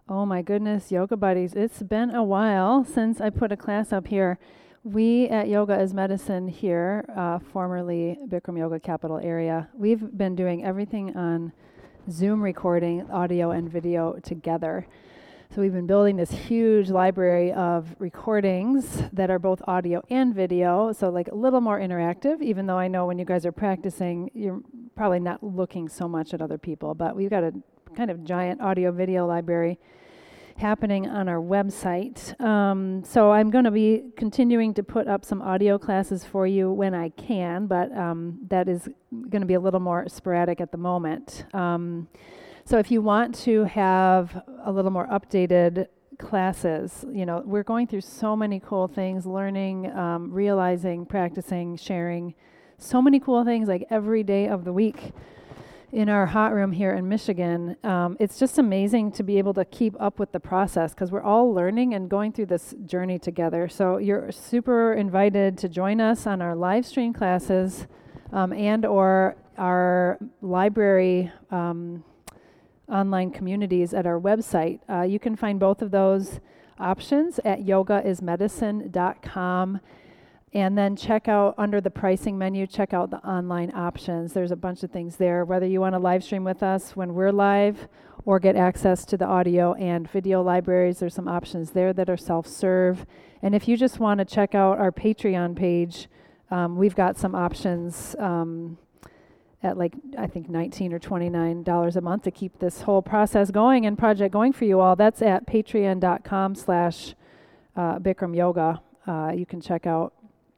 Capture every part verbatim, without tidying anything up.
Oh my goodness, Yoga Buddies. It's been a while since I put a class up here. We at Yoga is Medicine here, uh, formerly Bikram Yoga Capital Area, we've been doing everything on Zoom recording, audio and video together. So we've been building this huge library of recordings that are both audio and video, so like a little more interactive, even though I know when you guys are practicing, you're probably not looking so much at other people, but we've got a kind of giant audio video library happening on our website. Um, so I'm going to be continuing to put up some audio classes for you when I can, but um, that is going to be a little more sporadic at the moment. Um, so if you want to have a little more updated classes, you know, we're going through so many cool things, learning, um, realizing, practicing, sharing, so many cool things like every day of the week. In our hot room here in Michigan, um, it's just amazing to be able to keep up with the process because we're all learning and going through this journey together. So you're super invited to join us on our live stream classes um, and or our library um, online communities at our website. Uh, you can find both of those options at yoga is medicine dot com. And then check out under the pricing menu, check out the online options. There's a bunch of things there, whether you want to live stream with us when we're live or get access to the audio and video libraries. There's some options there that are self-serve. And if you just want to check out our Patreon page, um, we've got some options um, at like, I think nineteen or twenty-nine dollars a month to keep this whole process going and project going for you all. That's at patreon.com slash Bikram Yoga. Uh, you can check out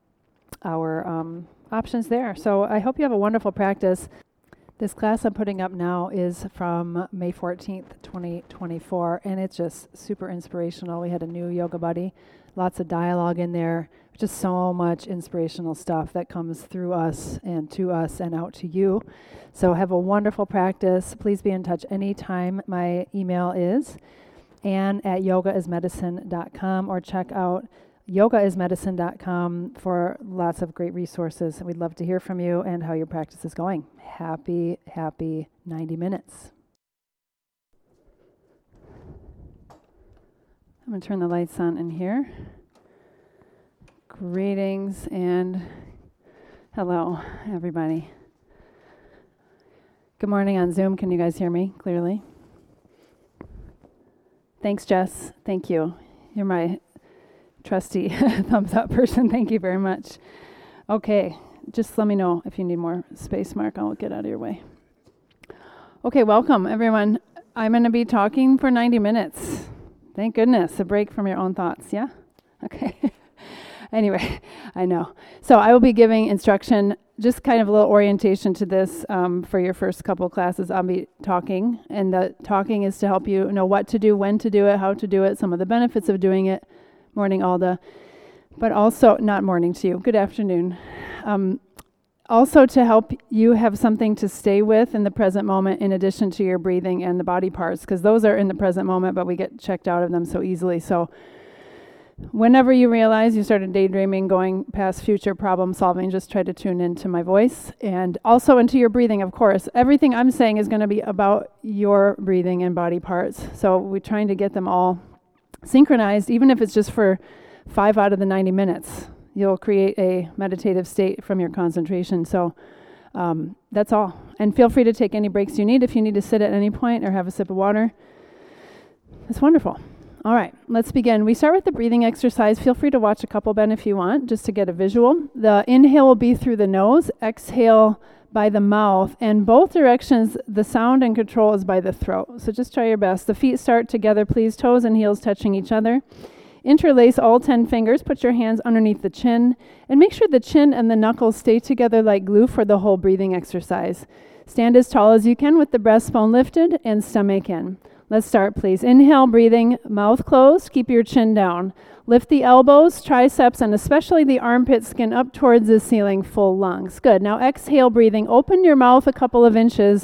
our um, options there. So I hope you have a wonderful practice. This class I'm putting up now is from May fourteenth, twenty twenty-four, and it's just super inspirational. We had a new yoga buddy, lots of dialogue in there, just so much inspirational stuff that comes through us and to us and out to you. So have a wonderful practice. Please be in touch anytime. My email is ann at yoga is medicine dot com or check out yoga is medicine dot com for lots of great resources. We'd love to hear from you and how your practice is going. Happy, happy ninety minutes. I'm going to turn the lights on in here. Greetings and hello, everybody. Good morning on Zoom. Can you guys hear me clearly? Thanks, Jess. Thank you. You're my trusty thumbs up person. Thank you very much. Okay, just let me know if you need more space, Mark. I'll get out of your way. Okay, welcome everyone. I'm going to be talking for ninety minutes. Thank goodness, a break from your own thoughts, yeah? Okay. Anyway, I know. So I will be giving instruction, just kind of a little orientation to this um, for your first couple classes. I'll be talking, and the talking is to help you know what to do, when to do it, how to do it, some of the benefits of doing it. Morning, Alda, but also, not morning to you, good afternoon. Um, also to help you have something to stay with in the present moment in addition to your breathing and the body parts, because those are in the present moment, but we get checked out of them so easily. So whenever you realize you started daydreaming, going past future problem solving, just try to tune into my voice and also into your breathing, of course. Everything I'm saying is going to be about your breathing and body parts. So we're trying to get them all synchronized, even if it's just for five out of the ninety minutes. You'll create a meditative state from your concentration. So um, that's all. And feel free to take any breaks you need if you need to sit at any point or have a sip of water. That's wonderful. All right, let's begin. We start with the breathing exercise. Feel free to watch a couple, Ben, if you want, just to get a visual. The inhale will be through the nose, exhale by the mouth, and both directions, the sound and control is by the throat. So just try your best. The feet start together, please, toes and heels touching each other. Interlace all ten fingers, put your hands underneath the chin, and make sure the chin and the knuckles stay together like glue for the whole breathing exercise. Stand as tall as you can with the breastbone lifted and stomach in. Let's start, please. Inhale, breathing, mouth closed, keep your chin down. Lift the elbows, triceps, and especially the armpit skin up towards the ceiling, full lungs. Good. Now exhale, breathing. Open your mouth a couple of inches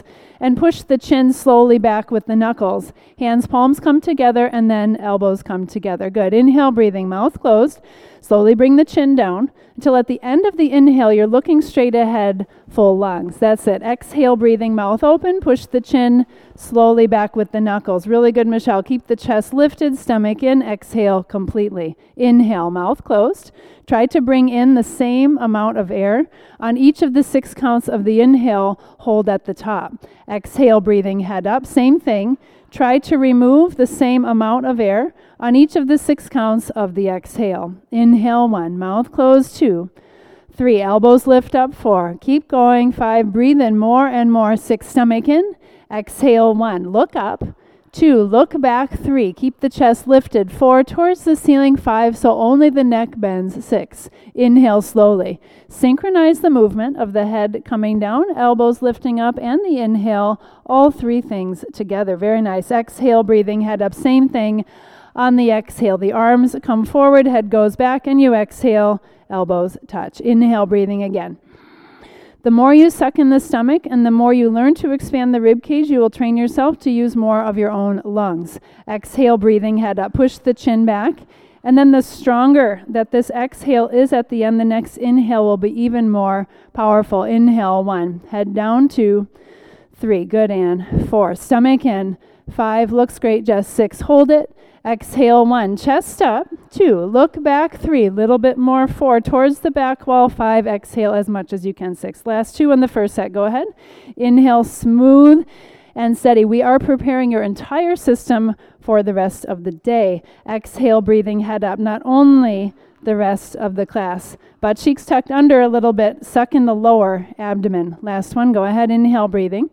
and push the chin slowly back with the knuckles. Hands, palms come together, and then elbows come together. Good. Inhale, breathing, mouth closed. Slowly bring the chin down until at the end of the inhale, you're looking straight ahead, full lungs. That's it. Exhale, breathing, mouth open. Push the chin slowly back with the knuckles. Really good, Michelle. Keep the chest lifted, stomach in. Exhale completely. Inhale, mouth closed. Try to bring in the same amount of air. On each of the six counts of the inhale, hold at the top. Exhale, breathing, head up. Same thing. Try to remove the same amount of air on each of the six counts of the exhale. Inhale, one. Mouth closed, two. Three. Elbows lift up, four. Keep going, five. Breathe in more and more. Six. Stomach in. Exhale, one. Look up. Two. Look back, three. Keep the chest lifted. Four. Towards the ceiling, five. So only the neck bends. Six. Inhale slowly. Synchronize the movement of the head coming down, elbows lifting up, and the inhale. All three things together. Very nice. Exhale, breathing, head up. Same thing on the exhale. The arms come forward, head goes back, and you exhale, elbows touch. Inhale, breathing again. The more you suck in the stomach and the more you learn to expand the rib cage, you will train yourself to use more of your own lungs. Exhale, breathing, head up. Push the chin back. And then the stronger that this exhale is at the end, the next inhale will be even more powerful. Inhale, one. Head down, two. Three. Good, and four. Stomach in. Five. Looks great, Jess. Six. Hold it. Exhale, one. Chest up. Two. Look back. Three. Little bit more. Four. Towards the back wall. Five. Exhale as much as you can. Six. Last two on the first set. Go ahead. Inhale, smooth and steady. We are preparing your entire system for the rest of the day. Exhale, breathing, head up. Not only the rest of the class, butt cheeks tucked under a little bit. Suck in the lower abdomen. Last one. Go ahead. Inhale, breathing.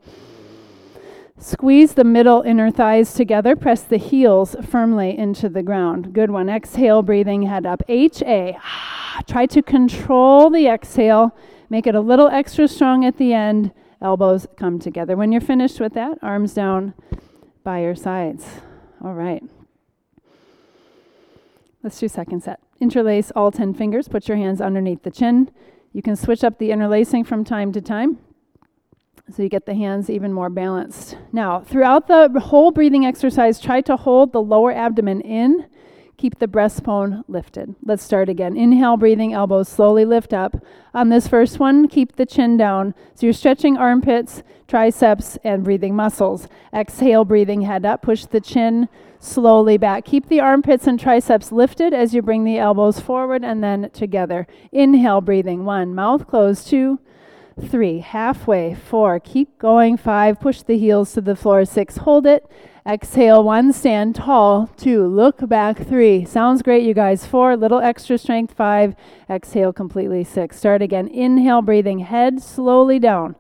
Squeeze the middle inner thighs together. Press the heels firmly into the ground. Good one. Exhale, breathing, head up. H A. Try to control the exhale. Make it a little extra strong at the end. Elbows come together. When you're finished with that, arms down by your sides. All right. Let's do second set. Interlace all ten fingers. Put your hands underneath the chin. You can switch up the interlacing from time to time, so you get the hands even more balanced. Now, throughout the whole breathing exercise, try to hold the lower abdomen in. Keep the breastbone lifted. Let's start again. Inhale, breathing, elbows slowly lift up. On this first one, keep the chin down. So you're stretching armpits, triceps, and breathing muscles. Exhale, breathing, head up. Push the chin slowly back. Keep the armpits and triceps lifted as you bring the elbows forward and then together. Inhale, breathing. One, mouth closed. Two, three, halfway, four, keep going, five, push the heels to the floor, six, hold it, exhale, one, stand tall, two, look back, three, sounds great, you guys, four, little extra strength, five, exhale completely, six, start again, inhale, breathing, head slowly down,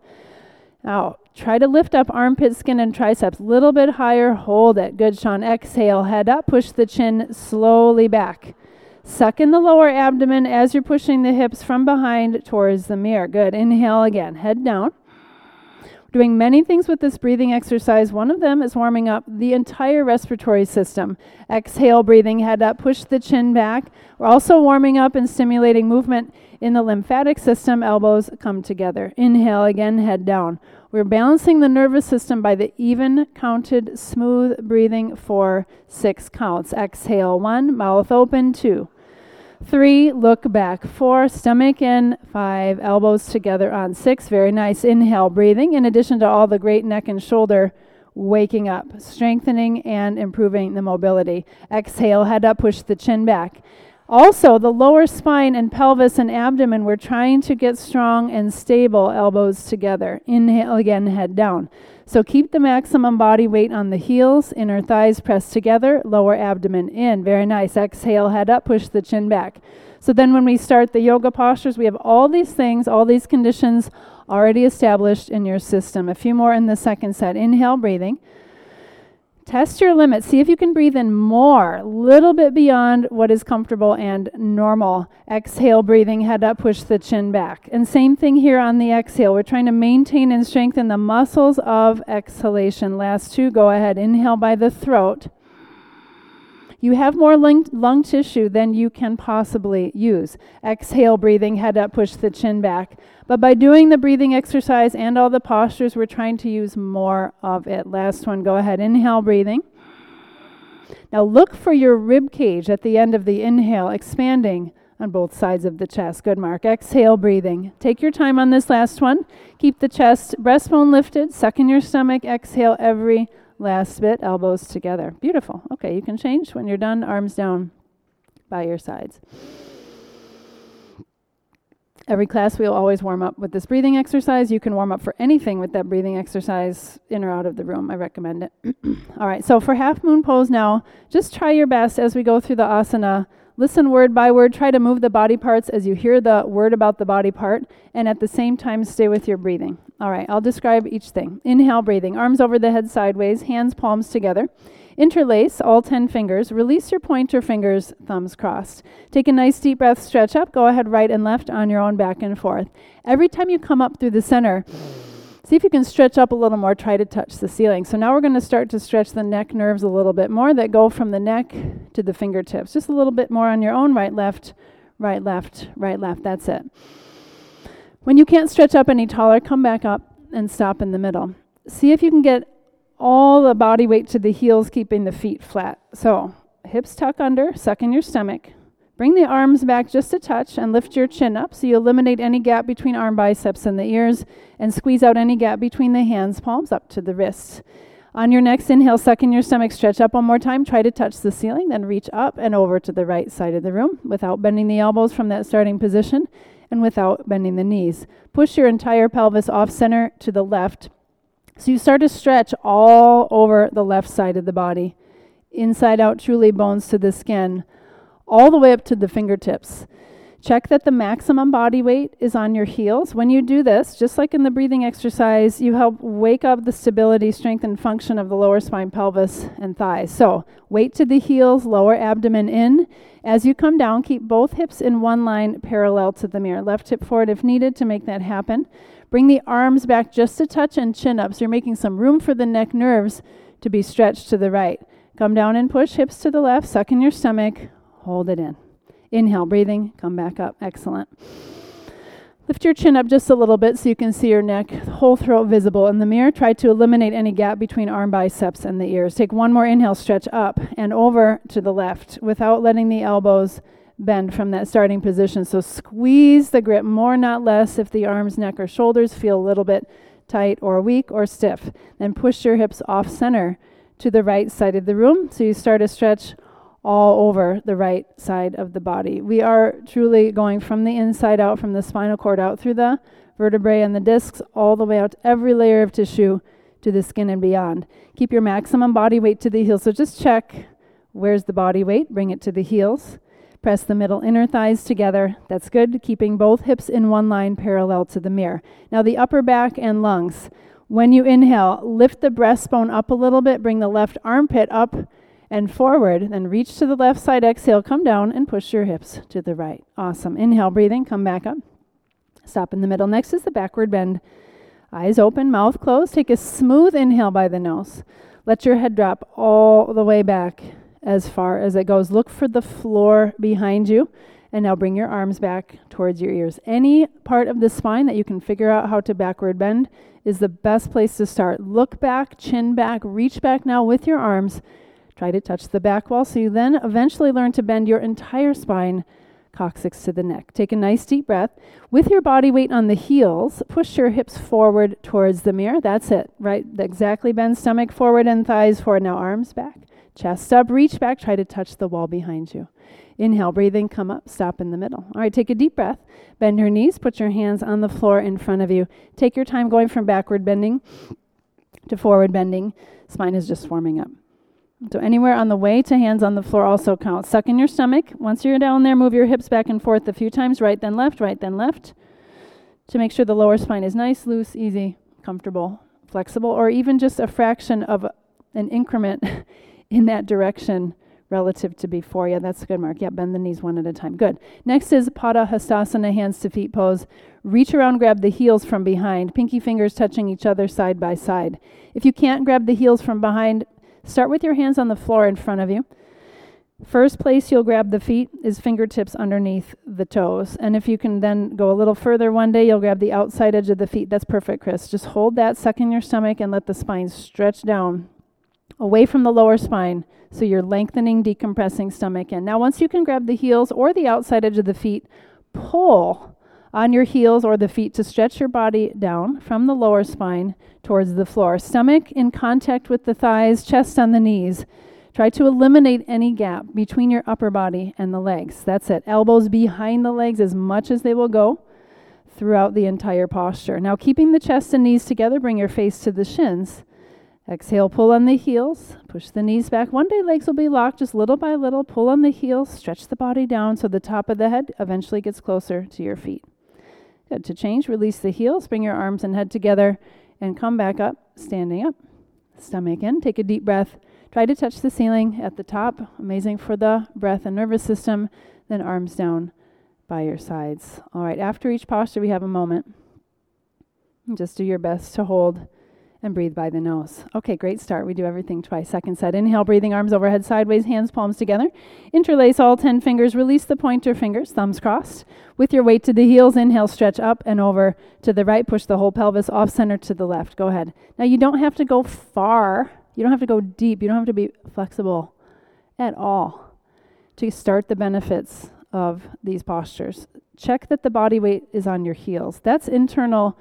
now, try to lift up armpit, skin, and triceps, little bit higher, hold it, good, Sean, exhale, head up, push the chin slowly back. Suck in the lower abdomen as you're pushing the hips from behind towards the mirror. Good. Inhale again. Head down. We're doing many things with this breathing exercise. One of them is warming up the entire respiratory system. Exhale, breathing, head up. Push the chin back. We're also warming up and stimulating movement in the lymphatic system. Elbows come together. Inhale again. Head down. We're balancing the nervous system by the even counted smooth breathing for six counts. Exhale, one, mouth open, two, three, look back, four, stomach in, five, elbows together on six. Very nice. Inhale, breathing, in addition to all the great neck and shoulder waking up, strengthening and improving the mobility. Exhale, head up, push the chin back. Also, the lower spine and pelvis and abdomen, we're trying to get strong and stable, elbows together. Inhale again, head down. So keep the maximum body weight on the heels, inner thighs pressed together, lower abdomen in. Very nice. Exhale, head up, push the chin back. So then when we start the yoga postures, we have all these things, all these conditions already established in your system. A few more in the second set. Inhale, breathing. Test your limits. See if you can breathe in more, a little bit beyond what is comfortable and normal. Exhale, breathing, head up, push the chin back. And same thing here on the exhale. We're trying to maintain and strengthen the muscles of exhalation. Last two, go ahead. Inhale by the throat. You have more lung, lung tissue than you can possibly use. Exhale, breathing, head up, push the chin back. But by doing the breathing exercise and all the postures, we're trying to use more of it. Last one, go ahead. Inhale, breathing. Now look for your rib cage at the end of the inhale, expanding on both sides of the chest. Good, Mark. Exhale, breathing. Take your time on this last one. Keep the chest, breastbone lifted, suck in your stomach. Exhale every last bit, elbows together. Beautiful. Okay, you can change when you're done, arms down by your sides. Every class we'll always warm up with this breathing exercise. You can warm up for anything with that breathing exercise in or out of the room. I recommend it. All right, so for half moon pose now, just try your best as we go through the asana. Listen word by word. Try to move the body parts as you hear the word about the body part, and at the same time stay with your breathing. All right, I'll describe each thing. Inhale, breathing. Arms over the head sideways, hands palms together. Interlace all ten fingers. Release your pointer fingers, thumbs crossed. Take a nice deep breath, stretch up. Go ahead right and left on your own, back and forth. Every time you come up through the center, see if you can stretch up a little more. Try to touch the ceiling. So now we're going to start to stretch the neck nerves a little bit more that go from the neck to the fingertips. Just a little bit more on your own. Right, left, right, left, right, left. That's it. When you can't stretch up any taller, come back up and stop in the middle. See if you can get all the body weight to the heels, keeping the feet flat. So hips tuck under, suck in your stomach. Bring the arms back just a touch and lift your chin up so you eliminate any gap between arm biceps and the ears, and squeeze out any gap between the hands, palms up to the wrists. On your next inhale, suck in your stomach, stretch up one more time, try to touch the ceiling, then reach up and over to the right side of the room without bending the elbows from that starting position and without bending the knees. Push your entire pelvis off center to the left. So you start to stretch all over the left side of the body, inside out, truly bones to the skin, all the way up to the fingertips. Check that the maximum body weight is on your heels. When you do this, just like in the breathing exercise, you help wake up the stability, strength, and function of the lower spine, pelvis, and thighs. So weight to the heels, lower abdomen in. As you come down, keep both hips in one line parallel to the mirror. Left hip forward if needed to make that happen. Bring the arms back just a touch and chin up, so you're making some room for the neck nerves to be stretched to the right. Come down and push, hips to the left, suck in your stomach, hold it in. Inhale, breathing, come back up. Excellent. Lift your chin up just a little bit so you can see your neck, whole throat visible in the mirror. Try to eliminate any gap between arm biceps and the ears. Take one more inhale, stretch up and over to the left without letting the elbows bend from that starting position. So squeeze the grip more, not less, if the arms, neck, or shoulders feel a little bit tight or weak or stiff. Then push your hips off center to the right side of the room. So you start to stretch all over the right side of the body. We are truly going from the inside out, from the spinal cord out through the vertebrae and the discs, all the way out to every layer of tissue to the skin and beyond. Keep your maximum body weight to the heels. So just check, where's the body weight? Bring it to the heels. Press the middle inner thighs together. That's good. Keeping both hips in one line parallel to the mirror. Now the upper back and lungs. When you inhale, lift the breastbone up a little bit. Bring the left armpit up and forward. Then reach to the left side. Exhale, come down and push your hips to the right. Awesome. Inhale, breathing. Come back up. Stop in the middle. Next is the backward bend. Eyes open, mouth closed. Take a smooth inhale by the nose. Let your head drop all the way back as far as it goes. Look for the floor behind you. And now bring your arms back towards your ears. Any part of the spine that you can figure out how to backward bend is the best place to start. Look back, chin back, reach back now with your arms. Try to touch the back wall so you then eventually learn to bend your entire spine, coccyx to the neck. Take a nice deep breath. With your body weight on the heels, push your hips forward towards the mirror. That's it, right? Exactly. Bend stomach forward and thighs forward. Now arms back. Chest up, reach back, try to touch the wall behind you. Inhale, breathing, come up, stop in the middle. All right, take a deep breath. Bend your knees, put your hands on the floor in front of you. Take your time going from backward bending to forward bending. Spine is just warming up. So anywhere on the way to hands on the floor also counts. Suck in your stomach. Once you're down there, move your hips back and forth a few times, right then left, right then left, to make sure the lower spine is nice, loose, easy, comfortable, flexible, or even just a fraction of an increment in that direction relative to before. Yeah, that's good, Mark. Yeah, bend the knees one at a time. Good. Next is Pada Hastasana, hands to feet pose. Reach around, grab the heels from behind, pinky fingers touching each other side by side. If you can't grab the heels from behind, start with your hands on the floor in front of you. First place you'll grab the feet is fingertips underneath the toes. And if you can then go a little further one day, you'll grab the outside edge of the feet. That's perfect, Chris. Just hold that, suck in your stomach, and let the spine stretch down away from the lower spine. So you're lengthening, decompressing stomach in. Now, once you can grab the heels or the outside edge of the feet, pull on your heels or the feet to stretch your body down from the lower spine towards the floor. Stomach in contact with the thighs, chest on the knees. Try to eliminate any gap between your upper body and the legs. That's it. Elbows behind the legs as much as they will go throughout the entire posture. Now, keeping the chest and knees together, bring your face to the shins. Exhale, pull on the heels. Push the knees back. One day legs will be locked just little by little. Pull on the heels. Stretch the body down so the top of the head eventually gets closer to your feet. Good. To change, release the heels. Bring your arms and head together and come back up, standing up. Stomach in. Take a deep breath. Try to touch the ceiling at the top. Amazing for the breath and nervous system. Then arms down by your sides. All right, after each posture, we have a moment. Just do your best to hold and breathe by the nose. Okay, great start. We do everything twice. Second set. Inhale, breathing, arms overhead, sideways, hands, palms together. Interlace all ten fingers. Release the pointer fingers, thumbs crossed. With your weight to the heels, inhale, stretch up and over to the right. Push the whole pelvis off center to the left. Go ahead. Now, you don't have to go far. You don't have to go deep. You don't have to be flexible at all to start the benefits of these postures. Check that the body weight is on your heels. That's internal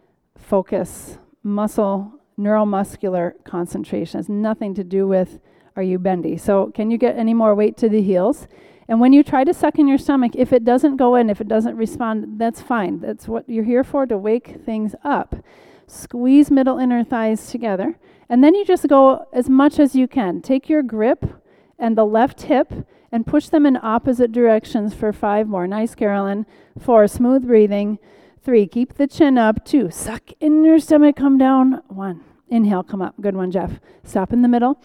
focus, muscle, neuromuscular concentration. It has nothing to do with are you bendy. So can you get any more weight to the heels? And when you try to suck in your stomach, if it doesn't go in, if it doesn't respond, that's fine. That's what you're here for, to wake things up. Squeeze middle inner thighs together. And then you just go as much as you can. Take your grip and the left hip and push them in opposite directions for five more. Nice, Carolyn. Four, smooth breathing. Three, keep the chin up. Two, suck in your stomach, come down. One, inhale, come up. Good one, Jeff. Stop in the middle.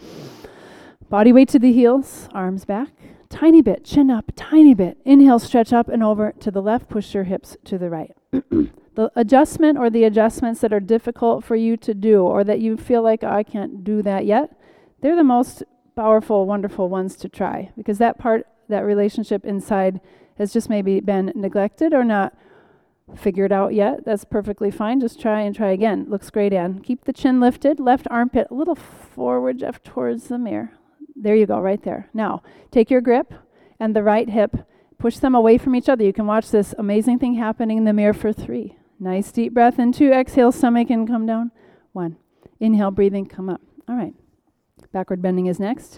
Body weight to the heels, arms back. Tiny bit, chin up, tiny bit. Inhale, stretch up and over to the left. Push your hips to the right. The adjustment or the adjustments that are difficult for you to do or that you feel like, oh, I can't do that yet, they're the most powerful, wonderful ones to try because that part, that relationship inside has just maybe been neglected or not figured out yet. That's perfectly fine. Just try and try again. Looks great, Ann. Keep the chin lifted. Left armpit a little forward, Jeff, towards the mirror. There you go, right there. Now, take your grip and the right hip. Push them away from each other. You can watch this amazing thing happening in the mirror for three. Nice deep breath in two. Exhale, stomach and come down. One. Inhale, breathing, come up. All right. Backward bending is next.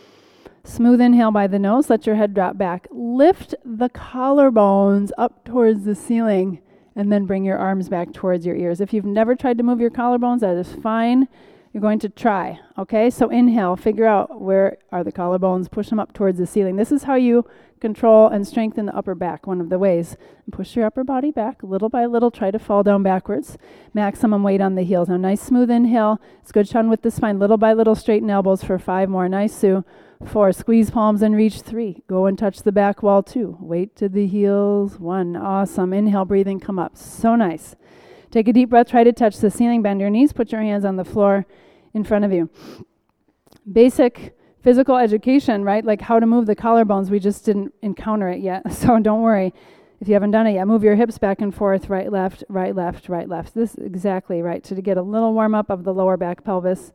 Smooth inhale by the nose. Let your head drop back. Lift the collarbones up towards the ceiling and then bring your arms back towards your ears. If you've never tried to move your collarbones, that is fine. You're going to try, okay? So inhale, figure out where are the collarbones. Push them up towards the ceiling. This is how you control and strengthen the upper back, one of the ways. And push your upper body back little by little. Try to fall down backwards. Maximum weight on the heels. Now, nice smooth inhale. It's good, Sean, with the spine. Little by little, straighten elbows for five more. Nice, Sue. Four, squeeze palms and reach. Three, go and touch the back wall. Two, weight to the heels. One, awesome. Inhale, breathing, come up. So nice. Take a deep breath. Try to touch the ceiling. Bend your knees. Put your hands on the floor in front of you. Basic physical education, right? Like how to move the collarbones. We just didn't encounter it yet. So don't worry if you haven't done it yet. Move your hips back and forth, right, left, right, left, right, left. This is exactly right. To get a little warm up of the lower back pelvis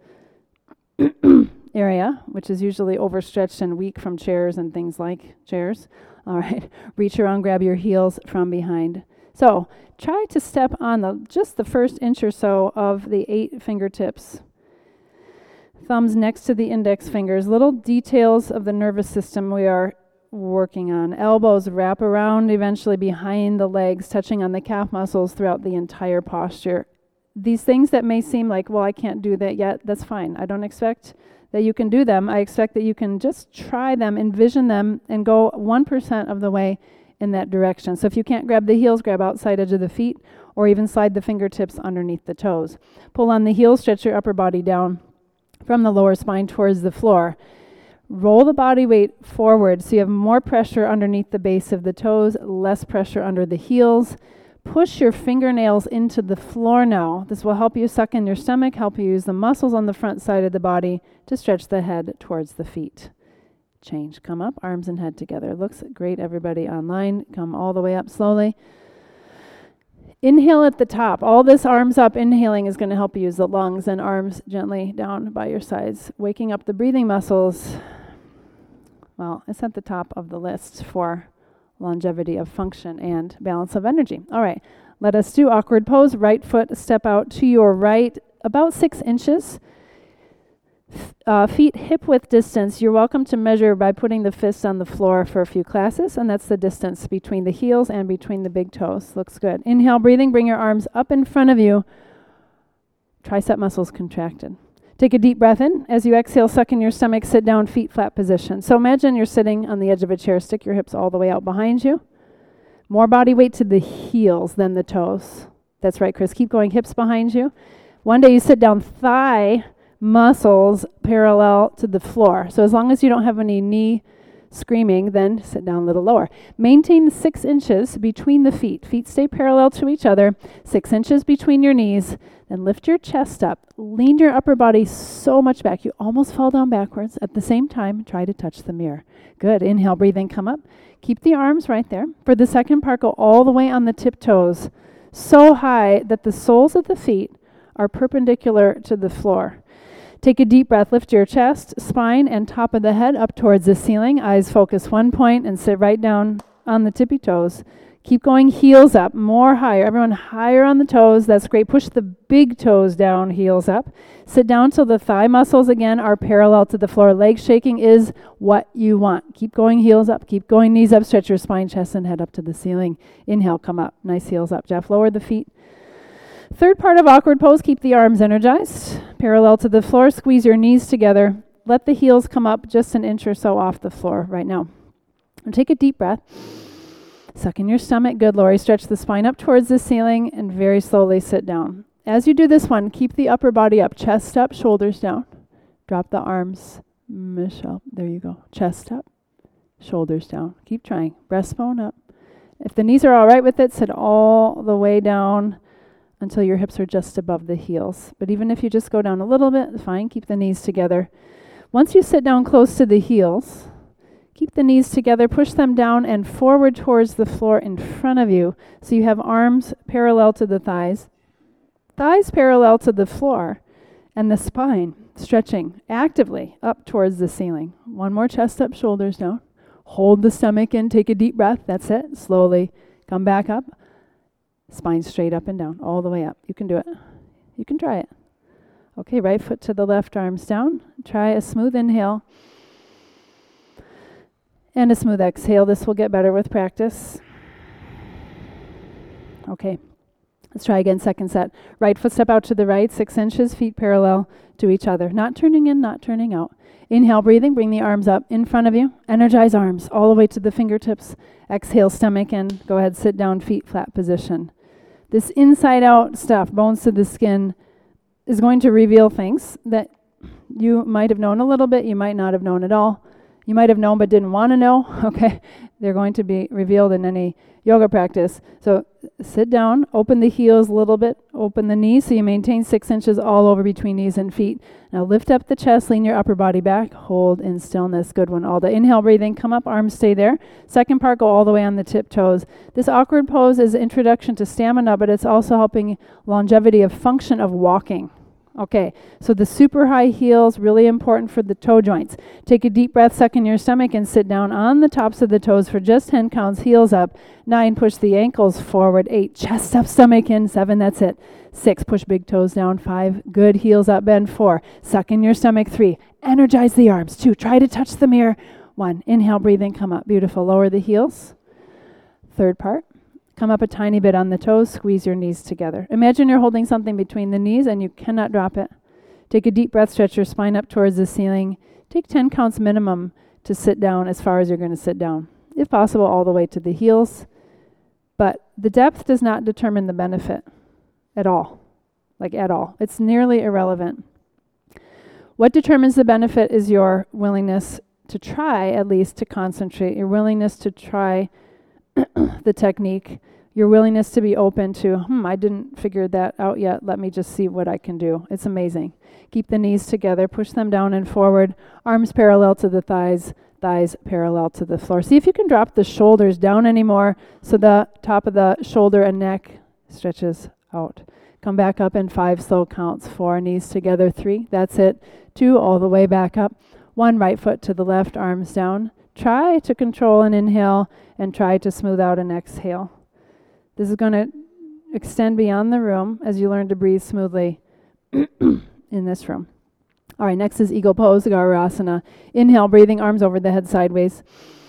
area, which is usually overstretched and weak from chairs and things like chairs. All right. Reach around, grab your heels from behind. So try to step on the just the first inch or so of the eight fingertips. Thumbs next to the index fingers. Little details of the nervous system we are working on. Elbows wrap around eventually behind the legs, touching on the calf muscles throughout the entire posture. These things that may seem like, well, I can't do that yet, that's fine. I don't expect that you can do them. I expect that you can just try them, envision them, and go one percent of the way in that direction. So if you can't grab the heels, grab outside edge of the feet, or even slide the fingertips underneath the toes. Pull on the heels, stretch your upper body down from the lower spine towards the floor. Roll the body weight forward so you have more pressure underneath the base of the toes, less pressure under the heels. Push your fingernails into the floor now. This will help you suck in your stomach, help you use the muscles on the front side of the body to stretch the head towards the feet. change. Come up, arms and head together. Looks great, everybody online. Come all the way up slowly. Inhale at the top. All this arms up inhaling is going to help you use the lungs, and arms gently down by your sides. Waking up the breathing muscles. Well, it's at the top of the list for longevity of function and balance of energy. All right, let us do awkward pose. Right foot step out to your right about six inches. Uh, feet hip width distance. You're welcome to measure by putting the fists on the floor for a few classes, and that's the distance between the heels and between the big toes. Looks good. Inhale, breathing. Bring your arms up in front of you. Tricep muscles contracted. Take a deep breath in. As you exhale, suck in your stomach, sit down, feet flat position. So imagine you're sitting on the edge of a chair. Stick your hips all the way out behind you. More body weight to the heels than the toes. That's right, Chris. Keep going. Hips behind you. One day you sit down, thigh muscles parallel to the floor. So as long as you don't have any knee screaming, then sit down a little lower. Maintain six inches between the feet. Feet stay parallel to each other. Six inches between your knees. Then lift your chest up. Lean your upper body so much back. You almost fall down backwards. At the same time, try to touch the mirror. Good. Inhale, breathing, come up. Keep the arms right there. For the second part, go all the way on the tiptoes, so high that the soles of the feet are perpendicular to the floor. Take a deep breath. Lift your chest, spine, and top of the head up towards the ceiling. Eyes focus one point and sit right down on the tippy toes. Keep going, heels up, more higher. Everyone higher on the toes. That's great. Push the big toes down, heels up. Sit down till the thigh muscles again are parallel to the floor. Leg shaking is what you want. Keep going, heels up. Keep going, knees up. Stretch your spine, chest, and head up to the ceiling. Inhale, come up. Nice heels up. Jeff, lower the feet. Third part of awkward pose, keep the arms energized, parallel to the floor. Squeeze your knees together. Let the heels come up just an inch or so off the floor right now. And take a deep breath. Suck in your stomach. Good, Lori. Stretch the spine up towards the ceiling and very slowly sit down. As you do this one, keep the upper body up, chest up, shoulders down. Drop the arms. Michelle, there you go. Chest up, shoulders down. Keep trying. Breastbone up. If the knees are all right with it, sit all the way down until your hips are just above the heels. But even if you just go down a little bit, fine, keep the knees together. Once you sit down close to the heels, keep the knees together, push them down and forward towards the floor in front of you. So you have arms parallel to the thighs, thighs parallel to the floor, and the spine stretching actively up towards the ceiling. One more, chest up, shoulders down. Hold the stomach in, take a deep breath. That's it. Slowly come back up. Spine straight up and down, all the way up. You can do it. You can try it. Okay, right foot to the left, arms down. Try a smooth inhale and a smooth exhale. This will get better with practice. Okay, let's try again, second set. Right foot step out to the right, six inches, feet parallel to each other. Not turning in, not turning out. Inhale, breathing, bring the arms up in front of you. Energize arms all the way to the fingertips. Exhale, stomach in. Go ahead, sit down, feet flat position. This inside out stuff, bones to the skin, is going to reveal things that you might have known a little bit, you might not have known at all. You might have known but didn't want to know, okay? They're going to be revealed in any yoga practice. So sit down, open the heels a little bit, open the knees so you maintain six inches all over between knees and feet. Now lift up the chest, lean your upper body back, hold in stillness. Good one, Alda. Inhale, breathing, come up, arms stay there. Second part, go all the way on the tiptoes. This awkward pose is an introduction to stamina, but it's also helping longevity of function of walking. Okay, so the super high heels, really important for the toe joints. Take a deep breath, suck in your stomach, and sit down on the tops of the toes for just ten counts. Heels up. Nine, push the ankles forward. Eight, chest up, stomach in. Seven, that's it. Six, push big toes down. Five, good, heels up, bend. Four, suck in your stomach. Three, energize the arms. Two, try to touch the mirror. One, inhale, breathing, come up. Beautiful. Lower the heels. Third part. Come up a tiny bit on the toes, squeeze your knees together. Imagine you're holding something between the knees and you cannot drop it. Take a deep breath, stretch your spine up towards the ceiling. Take ten counts minimum to sit down as far as you're going to sit down. If possible, all the way to the heels. But the depth does not determine the benefit at all, like at all. It's nearly irrelevant. What determines the benefit is your willingness to try, at least, to concentrate, your willingness to try the technique, Your willingness to be open to, hmm, I didn't figure that out yet. Let me just see what I can do. It's amazing. Keep the knees together. Push them down and forward. Arms parallel to the thighs. Thighs parallel to the floor. See if you can drop the shoulders down anymore so the top of the shoulder and neck stretches out. Come back up in five slow counts. Four, knees together. Three, that's it. Two, all the way back up. One, right foot to the left, arms down. Try to control an inhale and try to smooth out an exhale. This is going to extend beyond the room as you learn to breathe smoothly in this room. All right, next is Eagle Pose, Garurasana. Inhale, breathing, arms over the head sideways.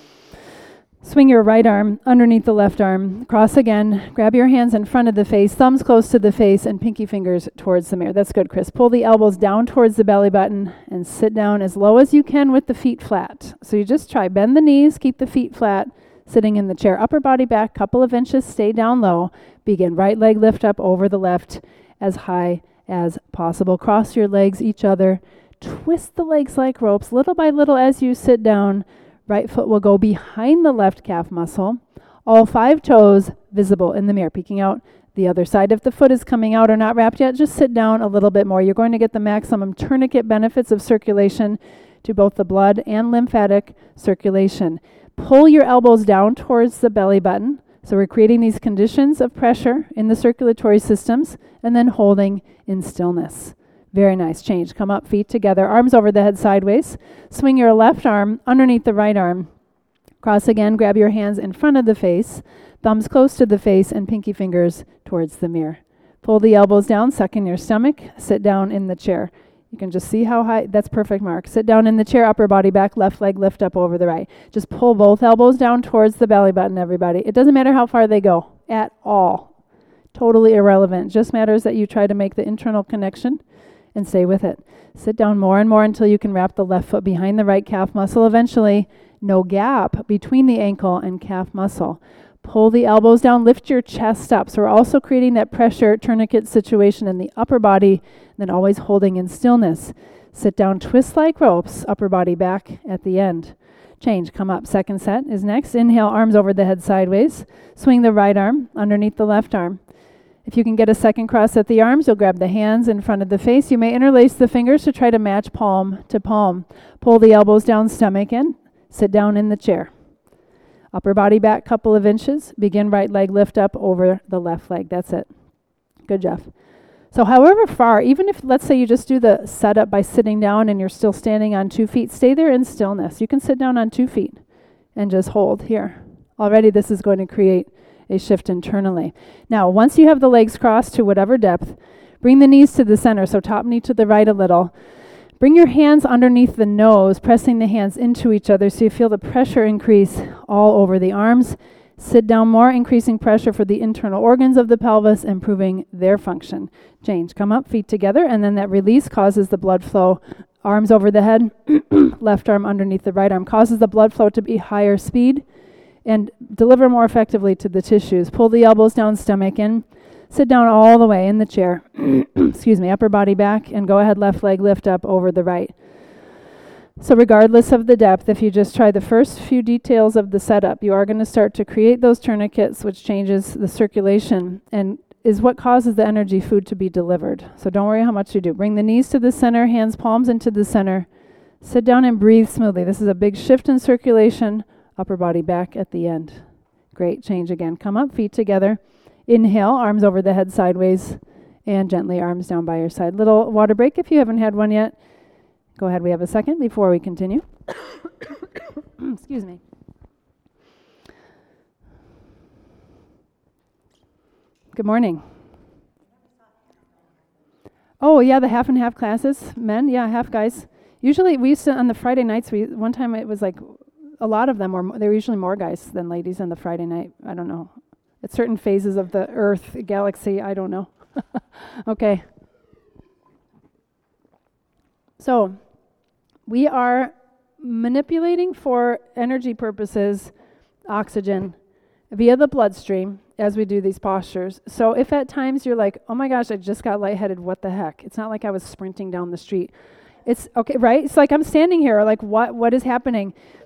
Swing your right arm underneath the left arm. Cross again. Grab your hands in front of the face, thumbs close to the face, and pinky fingers towards the mirror. That's good, Chris. Pull the elbows down towards the belly button and sit down as low as you can with the feet flat. So you just try. Bend the knees, keep the feet flat, sitting in the chair. Upper body back, couple of inches, stay down low. Begin right leg lift up over the left as high as possible. Cross your legs each other. Twist the legs like ropes. Little by little as you sit down, right foot will go behind the left calf muscle. All five toes visible in the mirror, peeking out the other side. If the foot is coming out or not wrapped yet, just sit down a little bit more. You're going to get the maximum tourniquet benefits of circulation to both the blood and lymphatic circulation. Pull your elbows down towards the belly button. So we're creating these conditions of pressure in the circulatory systems and then holding in stillness. Very nice. Change. Come up, feet together, arms over the head sideways. Swing your left arm underneath the right arm. Cross again. Grab your hands in front of the face, thumbs close to the face, and pinky fingers towards the mirror. Pull the elbows down, suck in your stomach, sit down in the chair. You can just see how high, that's perfect, Mark. Sit down in the chair, upper body back, left leg lift up over the right. Just pull both elbows down towards the belly button, everybody. It doesn't matter how far they go at all. Totally irrelevant. Just matters that you try to make the internal connection and stay with it. Sit down more and more until you can wrap the left foot behind the right calf muscle. Eventually, no gap between the ankle and calf muscle. Pull the elbows down, lift your chest up. So we're also creating that pressure tourniquet situation in the upper body, then always holding in stillness. Sit down, twist like ropes, upper body back at the end. Change, come up. Second set is next. Inhale, arms over the head sideways. Swing the right arm underneath the left arm. If you can get a second cross at the arms, you'll grab the hands in front of the face. You may interlace the fingers to try to match palm to palm. Pull the elbows down, stomach in. Sit down in the chair. Upper body back, couple of inches. Begin right leg lift up over the left leg. That's it. Good, Jeff. So however far, even if, let's say you just do the setup by sitting down and you're still standing on two feet, stay there in stillness. You can sit down on two feet and just hold here. Already this is going to create a shift internally. Now, once you have the legs crossed to whatever depth, bring the knees to the center, so top knee to the right a little. Bring your hands underneath the nose, pressing the hands into each other so you feel the pressure increase all over the arms. Sit down more, increasing pressure for the internal organs of the pelvis, improving their function. Change. Come up, feet together, and then that release causes the blood flow. Arms over the head, left arm underneath the right arm, causes the blood flow to be higher speed and deliver more effectively to the tissues. Pull the elbows down, stomach in. Sit down all the way in the chair. Excuse me, upper body back, and go ahead, left leg lift up over the right. So regardless of the depth, if you just try the first few details of the setup, you are going to start to create those tourniquets, which changes the circulation and is what causes the energy food to be delivered. So don't worry how much you do. Bring the knees to the center, hands, palms into the center. Sit down and breathe smoothly. This is a big shift in circulation, upper body back at the end. Great, change again. Come up, feet together. Inhale, arms over the head sideways, and gently arms down by your side. Little water break if you haven't had one yet. Go ahead, we have a second before we continue. Excuse me. Good morning. Oh, yeah, the half and half classes. Men, yeah, half guys. Usually we used to, on the Friday nights, we one time it was like a lot of them were, there were usually more guys than ladies on the Friday night. I don't know. At certain phases of the Earth galaxy, I don't know. Okay. So, we are manipulating for energy purposes oxygen via the bloodstream as we do these postures. So if at times you're like, oh my gosh, I just got lightheaded, what the heck? It's not like I was sprinting down the street. It's okay, right? It's like I'm standing here, like what what is happening?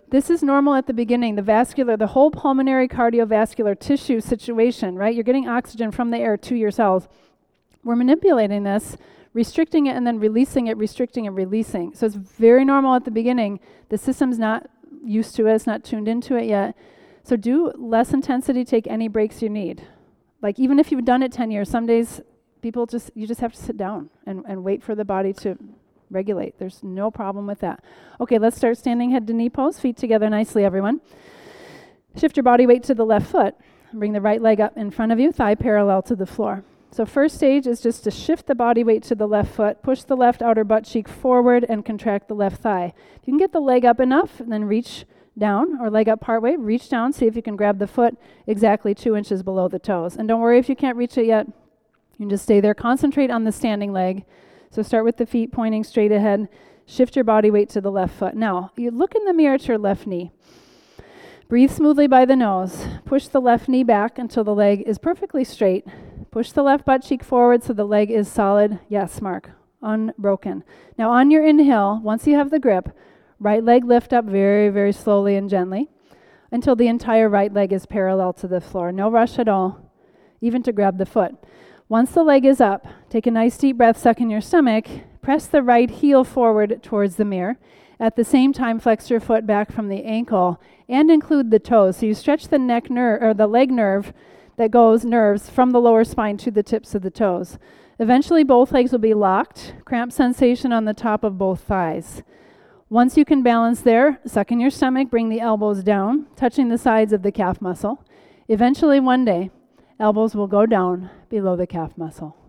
This is normal at the beginning. The vascular, the whole pulmonary cardiovascular tissue situation, right? You're getting oxygen from the air to your cells. We're manipulating this, restricting it, and then releasing it, restricting and releasing. So it's very normal at the beginning. The system's not used to it. It's not tuned into it yet. So do less intensity. Take any breaks you need. Like even if you've done it ten years, some days people just, you just have to sit down and, and wait for the body to regulate. There's no problem with that. Okay, let's start standing head to knee pose. Feet together nicely, everyone. Shift your body weight to the left foot. Bring the right leg up in front of you, thigh parallel to the floor. So first stage is just to shift the body weight to the left foot, push the left outer butt cheek forward, and contract the left thigh. If you can get the leg up enough, then reach down, or leg up partway, reach down, see if you can grab the foot exactly two inches below the toes. And don't worry if you can't reach it yet. You can just stay there. Concentrate on the standing leg. So start with the feet pointing straight ahead. Shift your body weight to the left foot. Now, you look in the mirror at your left knee. Breathe smoothly by the nose. Push the left knee back until the leg is perfectly straight. Push the left butt cheek forward so the leg is solid. Yes, Mark. Unbroken. Now, on your inhale, once you have the grip, right leg lift up very, very slowly and gently until the entire right leg is parallel to the floor. No rush at all, even to grab the foot. Once the leg is up, take a nice deep breath, suck in your stomach, press the right heel forward towards the mirror. At the same time, flex your foot back from the ankle and include the toes. So you stretch the neck nerve or the leg nerve that goes nerves from the lower spine to the tips of the toes. Eventually, both legs will be locked, cramp sensation on the top of both thighs. Once you can balance there, suck in your stomach, bring the elbows down, touching the sides of the calf muscle. Eventually, one day, elbows will go down below the calf muscle.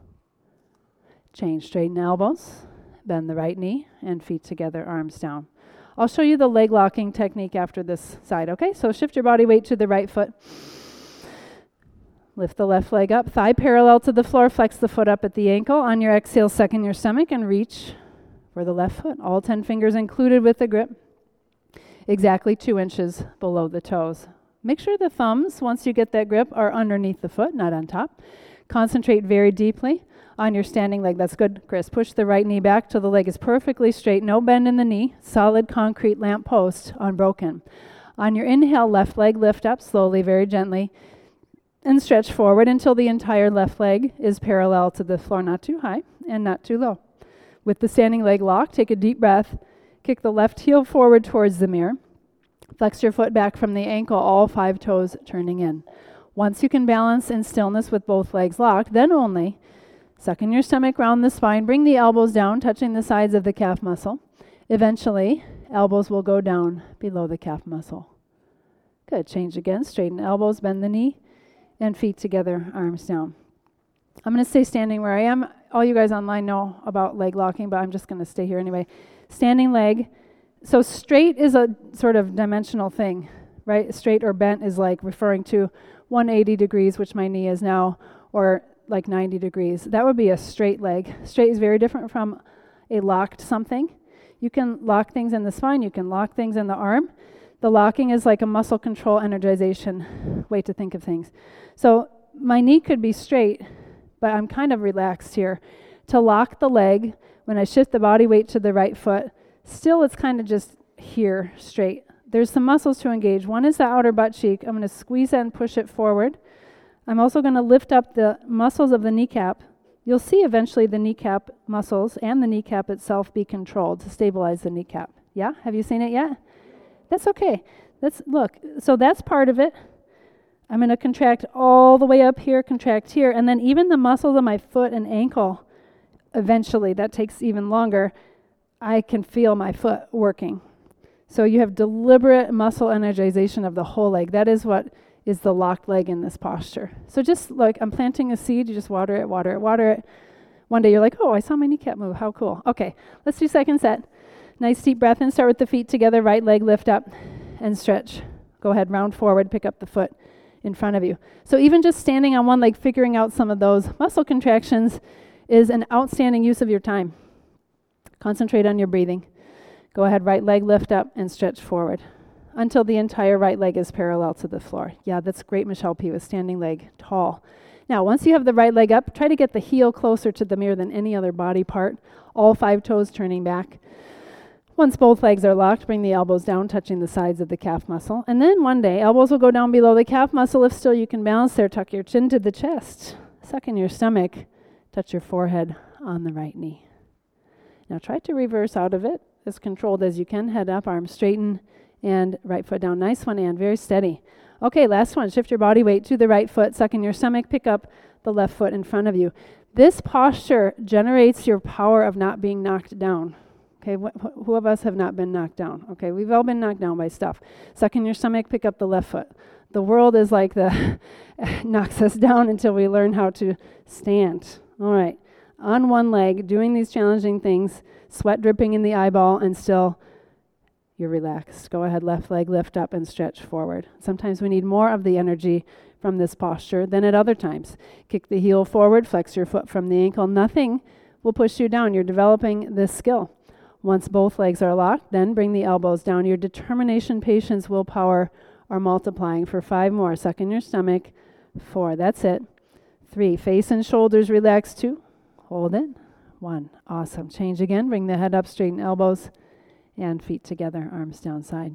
Change, straighten elbows, bend the right knee, and feet together, arms down. I'll show you the leg locking technique after this side, okay? So shift your body weight to the right foot. Lift the left leg up, thigh parallel to the floor, flex the foot up at the ankle. On your exhale, suck in your stomach and reach for the left foot. All ten fingers included with the grip, exactly two inches below the toes. Make sure the thumbs, once you get that grip, are underneath the foot, not on top. Concentrate very deeply on your standing leg. That's good, Chris. Push the right knee back till the leg is perfectly straight. No bend in the knee. Solid concrete lamp post, unbroken. On your inhale, left leg lift up slowly, very gently, and stretch forward until the entire left leg is parallel to the floor, not too high and not too low. With the standing leg locked, take a deep breath. Kick the left heel forward towards the mirror. Flex your foot back from the ankle, all five toes turning in. Once you can balance in stillness with both legs locked, then only suck in your stomach, round the spine, bring the elbows down, touching the sides of the calf muscle. Eventually, elbows will go down below the calf muscle. Good. Change again. Straighten elbows, bend the knee, and feet together, arms down. I'm going to stay standing where I am. All you guys online know about leg locking, but I'm just going to stay here anyway. Standing leg. So straight is a sort of dimensional thing, right? Straight or bent is like referring to one hundred eighty degrees, which my knee is now, or like ninety degrees. That would be a straight leg. Straight is very different from a locked something. You can lock things in the spine. You can lock things in the arm. The locking is like a muscle control energization way to think of things. So my knee could be straight, but I'm kind of relaxed here. To lock the leg, when I shift the body weight to the right foot, still it's kind of just here, straight. There's some muscles to engage. One is the outer butt cheek. I'm going to squeeze it and push it forward. I'm also going to lift up the muscles of the kneecap. You'll see eventually the kneecap muscles and the kneecap itself be controlled to stabilize the kneecap. Yeah? Have you seen it yet? That's okay. That's, look, so that's part of it. I'm going to contract all the way up here, contract here, and then even the muscles of my foot and ankle, eventually, that takes even longer, I can feel my foot working. So you have deliberate muscle energization of the whole leg. That is what is the locked leg in this posture. So just like I'm planting a seed, you just water it, water it, water it. One day you're like, oh, I saw my kneecap move. How cool. Okay, let's do second set. Nice deep breath in. Start with the feet together. Right leg lift up and stretch. Go ahead, round forward, pick up the foot in front of you. So even just standing on one leg, figuring out some of those muscle contractions is an outstanding use of your time. Concentrate on your breathing. Go ahead, right leg lift up and stretch forward until the entire right leg is parallel to the floor. Yeah, that's great, Michelle P. with standing leg, tall. Now, once you have the right leg up, try to get the heel closer to the mirror than any other body part. All five toes turning back. Once both legs are locked, bring the elbows down, touching the sides of the calf muscle. And then one day, elbows will go down below the calf muscle. If still you can balance there, tuck your chin to the chest. Suck in your stomach. Touch your forehead on the right knee. Now try to reverse out of it as controlled as you can. Head up, arms straighten, and right foot down. Nice one, and very steady. Okay, last one. Shift your body weight to the right foot. Suck in your stomach. Pick up the left foot in front of you. This posture generates your power of not being knocked down. Okay, wh- wh- who of us have not been knocked down? Okay, we've all been knocked down by stuff. Suck in your stomach, pick up the left foot. The world is like the, knocks us down until we learn how to stand. All right, on one leg, doing these challenging things, sweat dripping in the eyeball, and still you're relaxed. Go ahead, left leg, lift up and stretch forward. Sometimes we need more of the energy from this posture than at other times. Kick the heel forward, flex your foot from the ankle. Nothing will push you down. You're developing this skill. Once both legs are locked, then bring the elbows down. Your determination, patience, willpower are multiplying for five more. Suck in your stomach. Four. That's it. Three. Face and shoulders relax. Two. Hold it. One. Awesome. Change again. Bring the head up, straighten elbows and feet together, arms down side.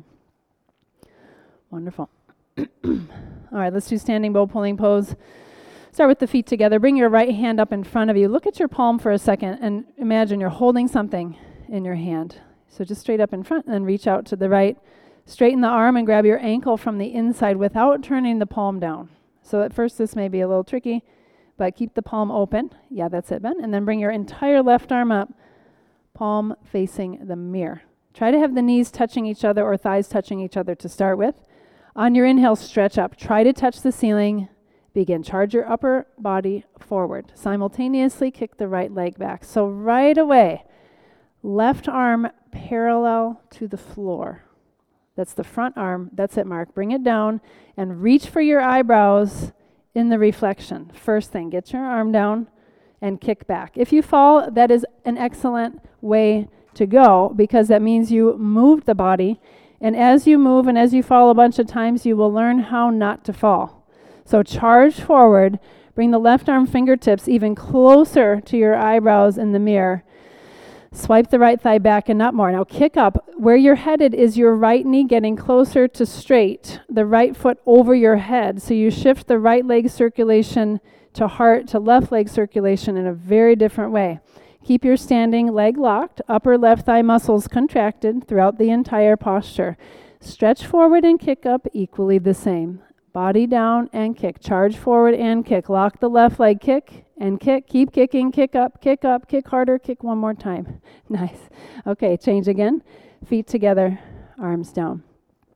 Wonderful. All right, let's do standing bow pulling pose. Start with the feet together. Bring your right hand up in front of you. Look at your palm for a second and imagine you're holding something in your hand. So just straight up in front and then reach out to the right. Straighten the arm and grab your ankle from the inside without turning the palm down. So at first this may be a little tricky, but keep the palm open. Yeah, that's it, Ben. And then bring your entire left arm up, palm facing the mirror. Try to have the knees touching each other or thighs touching each other to start with. On your inhale, stretch up. Try to touch the ceiling. Begin. Charge your upper body forward. Simultaneously kick the right leg back. So right away, left arm parallel to the floor. That's the front arm. That's it, Mark. Bring it down and reach for your eyebrows in the reflection. First thing, get your arm down and kick back. If you fall, that is an excellent way to go because that means you moved the body. And as you move and as you fall a bunch of times, you will learn how not to fall. So charge forward. Bring the left arm fingertips even closer to your eyebrows in the mirror. Swipe the right thigh back and up more. Now kick up. Where you're headed is your right knee getting closer to straight, the right foot over your head. So you shift the right leg circulation to heart to left leg circulation in a very different way. Keep your standing leg locked, upper left thigh muscles contracted throughout the entire posture. Stretch forward and kick up equally the same. Body down and kick. Charge forward and kick. Lock the left leg, kick and kick. Keep kicking, kick up, kick up, kick harder, kick one more time. Nice. Okay, change again. Feet together, arms down.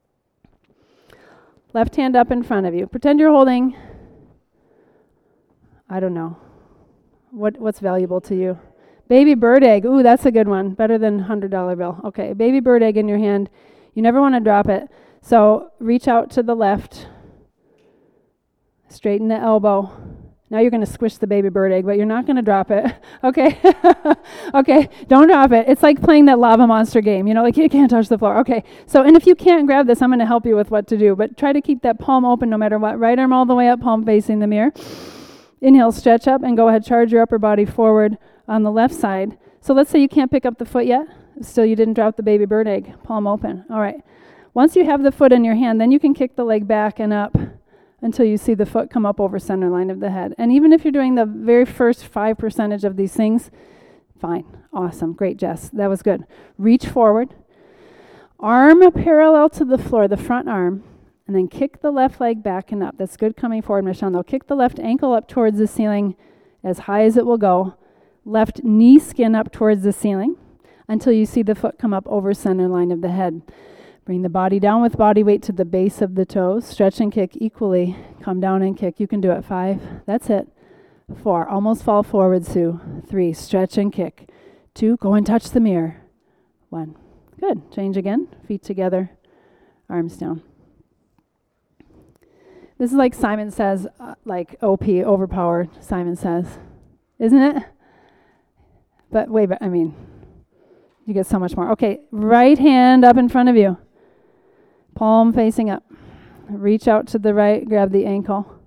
Left hand up in front of you. Pretend you're holding, I don't know, what what's valuable to you? Baby bird egg. Ooh, that's a good one. Better than one hundred dollar bill. Okay, baby bird egg in your hand. You never want to drop it. So reach out to the left. Straighten the elbow. Now you're going to squish the baby bird egg, but you're not going to drop it. Okay? Okay, don't drop it. It's like playing that lava monster game. You know, like you can't touch the floor. Okay, so, and if you can't grab this, I'm going to help you with what to do, but try to keep that palm open no matter what. Right arm all the way up, palm facing the mirror. Inhale, stretch up, and go ahead, charge your upper body forward on the left side. So let's say you can't pick up the foot yet. Still, you didn't drop the baby bird egg. Palm open. All right. Once you have the foot in your hand, then you can kick the leg back and up until you see the foot come up over center line of the head. And even if you're doing the very first five percentage of these things, fine. Awesome. Great, Jess. That was good. Reach forward. Arm parallel to the floor, the front arm, and then kick the left leg back and up. That's good coming forward, Michelle. Now kick the left ankle up towards the ceiling as high as it will go. Left knee skin up towards the ceiling until you see the foot come up over center line of the head. Bring the body down with body weight to the base of the toes. Stretch and kick equally. Come down and kick. You can do it. Five. That's it. Four. Almost fall forward, Sue. Three. Stretch and kick. Two. Go and touch the mirror. One. Good. Change again. Feet together. Arms down. This is like Simon Says, uh, like O P, overpowered, Simon Says. Isn't it? But wait, but I mean, you get so much more. Okay, right hand up in front of you. Palm facing up. Reach out to the right, grab the ankle.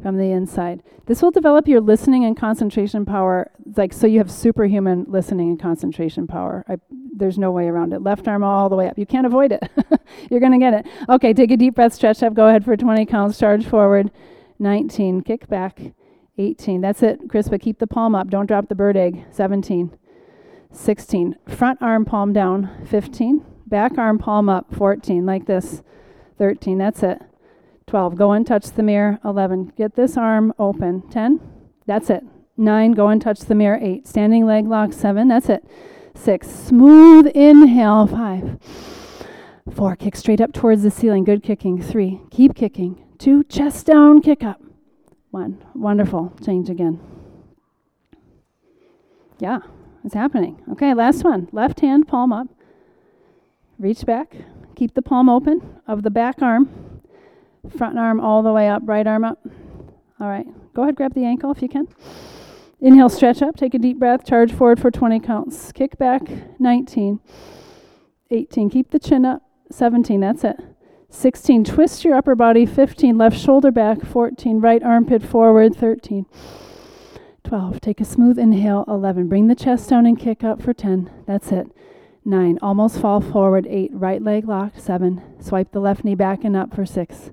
from the inside. This will develop your listening and concentration power, like so you have superhuman listening and concentration power. I, there's no way around it. Left arm all the way up. You can't avoid it. You're going to get it. Okay, take a deep breath, stretch up, go ahead for twenty counts, charge forward, nineteen, kick back, eighteen. That's it, Crispa, keep the palm up, don't drop the bird egg, seventeen, sixteen. Front arm palm down, fifteen. Back arm palm up, fourteen, like this, thirteen, that's it. twelve, go and touch the mirror, eleven. Get this arm open, ten, that's it. nine, go and touch the mirror, eight. Standing leg lock, seven, that's it. six, smooth inhale, five. four, kick straight up towards the ceiling, good kicking. three, keep kicking. two, chest down, kick up. one, wonderful, change again. Yeah, it's happening. Okay, last one, left hand, palm up. Reach back, keep the palm open of the back arm. Front arm all the way up, right arm up. All right, go ahead, grab the ankle if you can. Inhale, stretch up, take a deep breath, charge forward for twenty counts. Kick back, nineteen, eighteen, keep the chin up, seventeen, that's it. sixteen, twist your upper body, fifteen, left shoulder back, fourteen, right armpit forward, thirteen, twelve, take a smooth inhale, eleven, bring the chest down and kick up for ten, that's it. nine, almost fall forward, eight, right leg locked, seven, swipe the left knee back and up for six.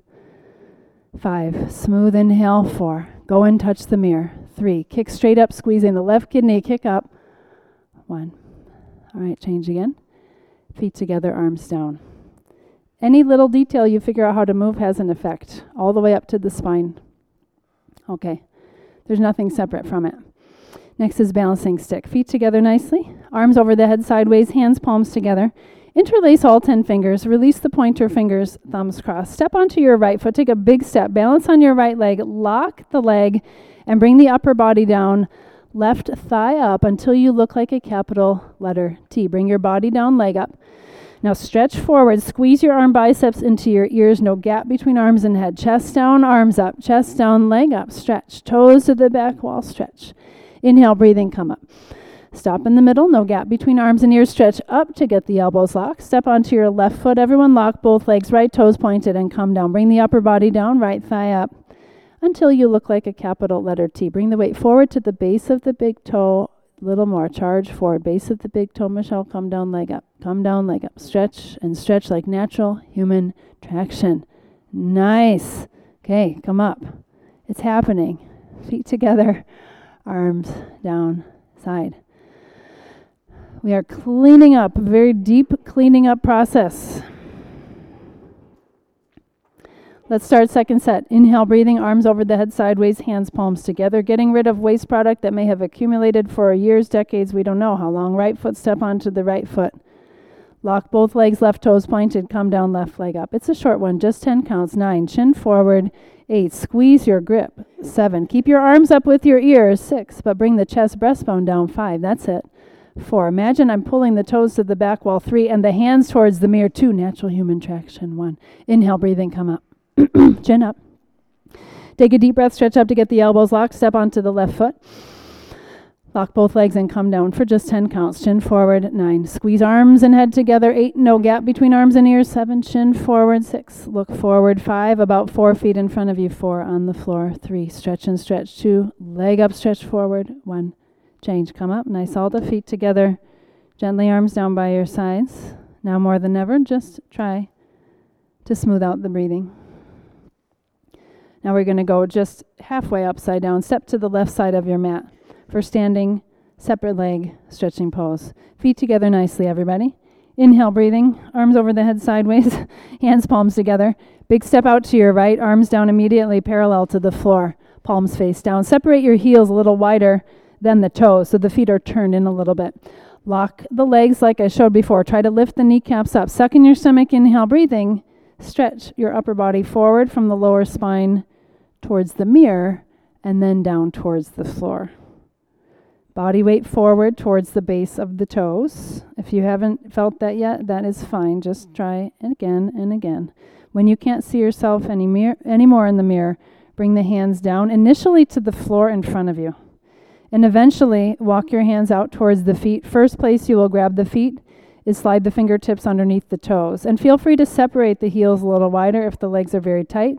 five, smooth inhale, four, go and touch the mirror. three, kick straight up, squeezing the left kidney, kick up. one. All right, change again. Feet together, arms down. Any little detail you figure out how to move has an effect, all the way up to the spine. Okay, there's nothing separate from it. Next is balancing stick. Feet together nicely, arms over the head sideways, hands palms together. Interlace all ten fingers, release the pointer fingers, thumbs crossed. Step onto your right foot, take a big step, balance on your right leg, lock the leg, and bring the upper body down, left thigh up until you look like a capital letter T. Bring your body down, leg up. Now stretch forward, squeeze your arm biceps into your ears, no gap between arms and head. Chest down, arms up, chest down, leg up, stretch. Toes to the back wall, stretch. Inhale, breathing, come up. Stop in the middle, no gap between arms and ears. Stretch up to get the elbows locked. Step onto your left foot. Everyone lock both legs, right toes pointed, and come down. Bring the upper body down, right thigh up, until you look like a capital letter T. Bring the weight forward to the base of the big toe. A little more. Charge forward. Base of the big toe. Michelle, come down, leg up. Come down, leg up. Stretch and stretch like natural human traction. Nice. Okay, come up. It's happening. Feet together, arms down, side. We are cleaning up, a very deep cleaning up process. Let's start second set. Inhale, breathing, arms over the head sideways, hands palms together. Getting rid of waste product that may have accumulated for years, decades, we don't know how long. Right foot, step onto the right foot. Lock both legs, left toes pointed, come down, left leg up. It's a short one, just ten counts. Nine, chin forward. Eight, squeeze your grip. Seven, keep your arms up with your ears. Six, but bring the chest breastbone down. Five, that's it. Four, imagine I'm pulling the toes to the back wall. Three, and the hands towards the mirror. Two, natural human traction. One, inhale, breathing, come up. Chin up. Take a deep breath, stretch up to get the elbows locked. Step onto the left foot. Lock both legs and come down for just ten counts. Chin forward. Nine, squeeze arms and head together. Eight, no gap between arms and ears. Seven, chin forward. Six, look forward. Five, about four feet in front of you. Four, on the floor. Three, stretch and stretch. Two, leg up, stretch forward. One, change, come up. Nice, all the feet together. Gently arms down by your sides. Now more than ever, just try to smooth out the breathing. Now we're going to go just halfway upside down. Step to the left side of your mat for standing, separate leg, stretching pose. Feet together nicely, everybody. Inhale, breathing, arms over the head sideways, hands palms together. Big step out to your right, arms down immediately parallel to the floor, palms face down. Separate your heels a little wider than the toes, so the feet are turned in a little bit. Lock the legs like I showed before. Try to lift the kneecaps up. Suck in your stomach, inhale, breathing. Stretch your upper body forward from the lower spine towards the mirror and then down towards the floor. Body weight forward towards the base of the toes. If you haven't felt that yet, that is fine. Just try it again and again. When you can't see yourself any mir- anymore in the mirror, bring the hands down initially to the floor in front of you. And eventually walk your hands out towards the feet. First place you will grab the feet is slide the fingertips underneath the toes. And feel free to separate the heels a little wider if the legs are very tight.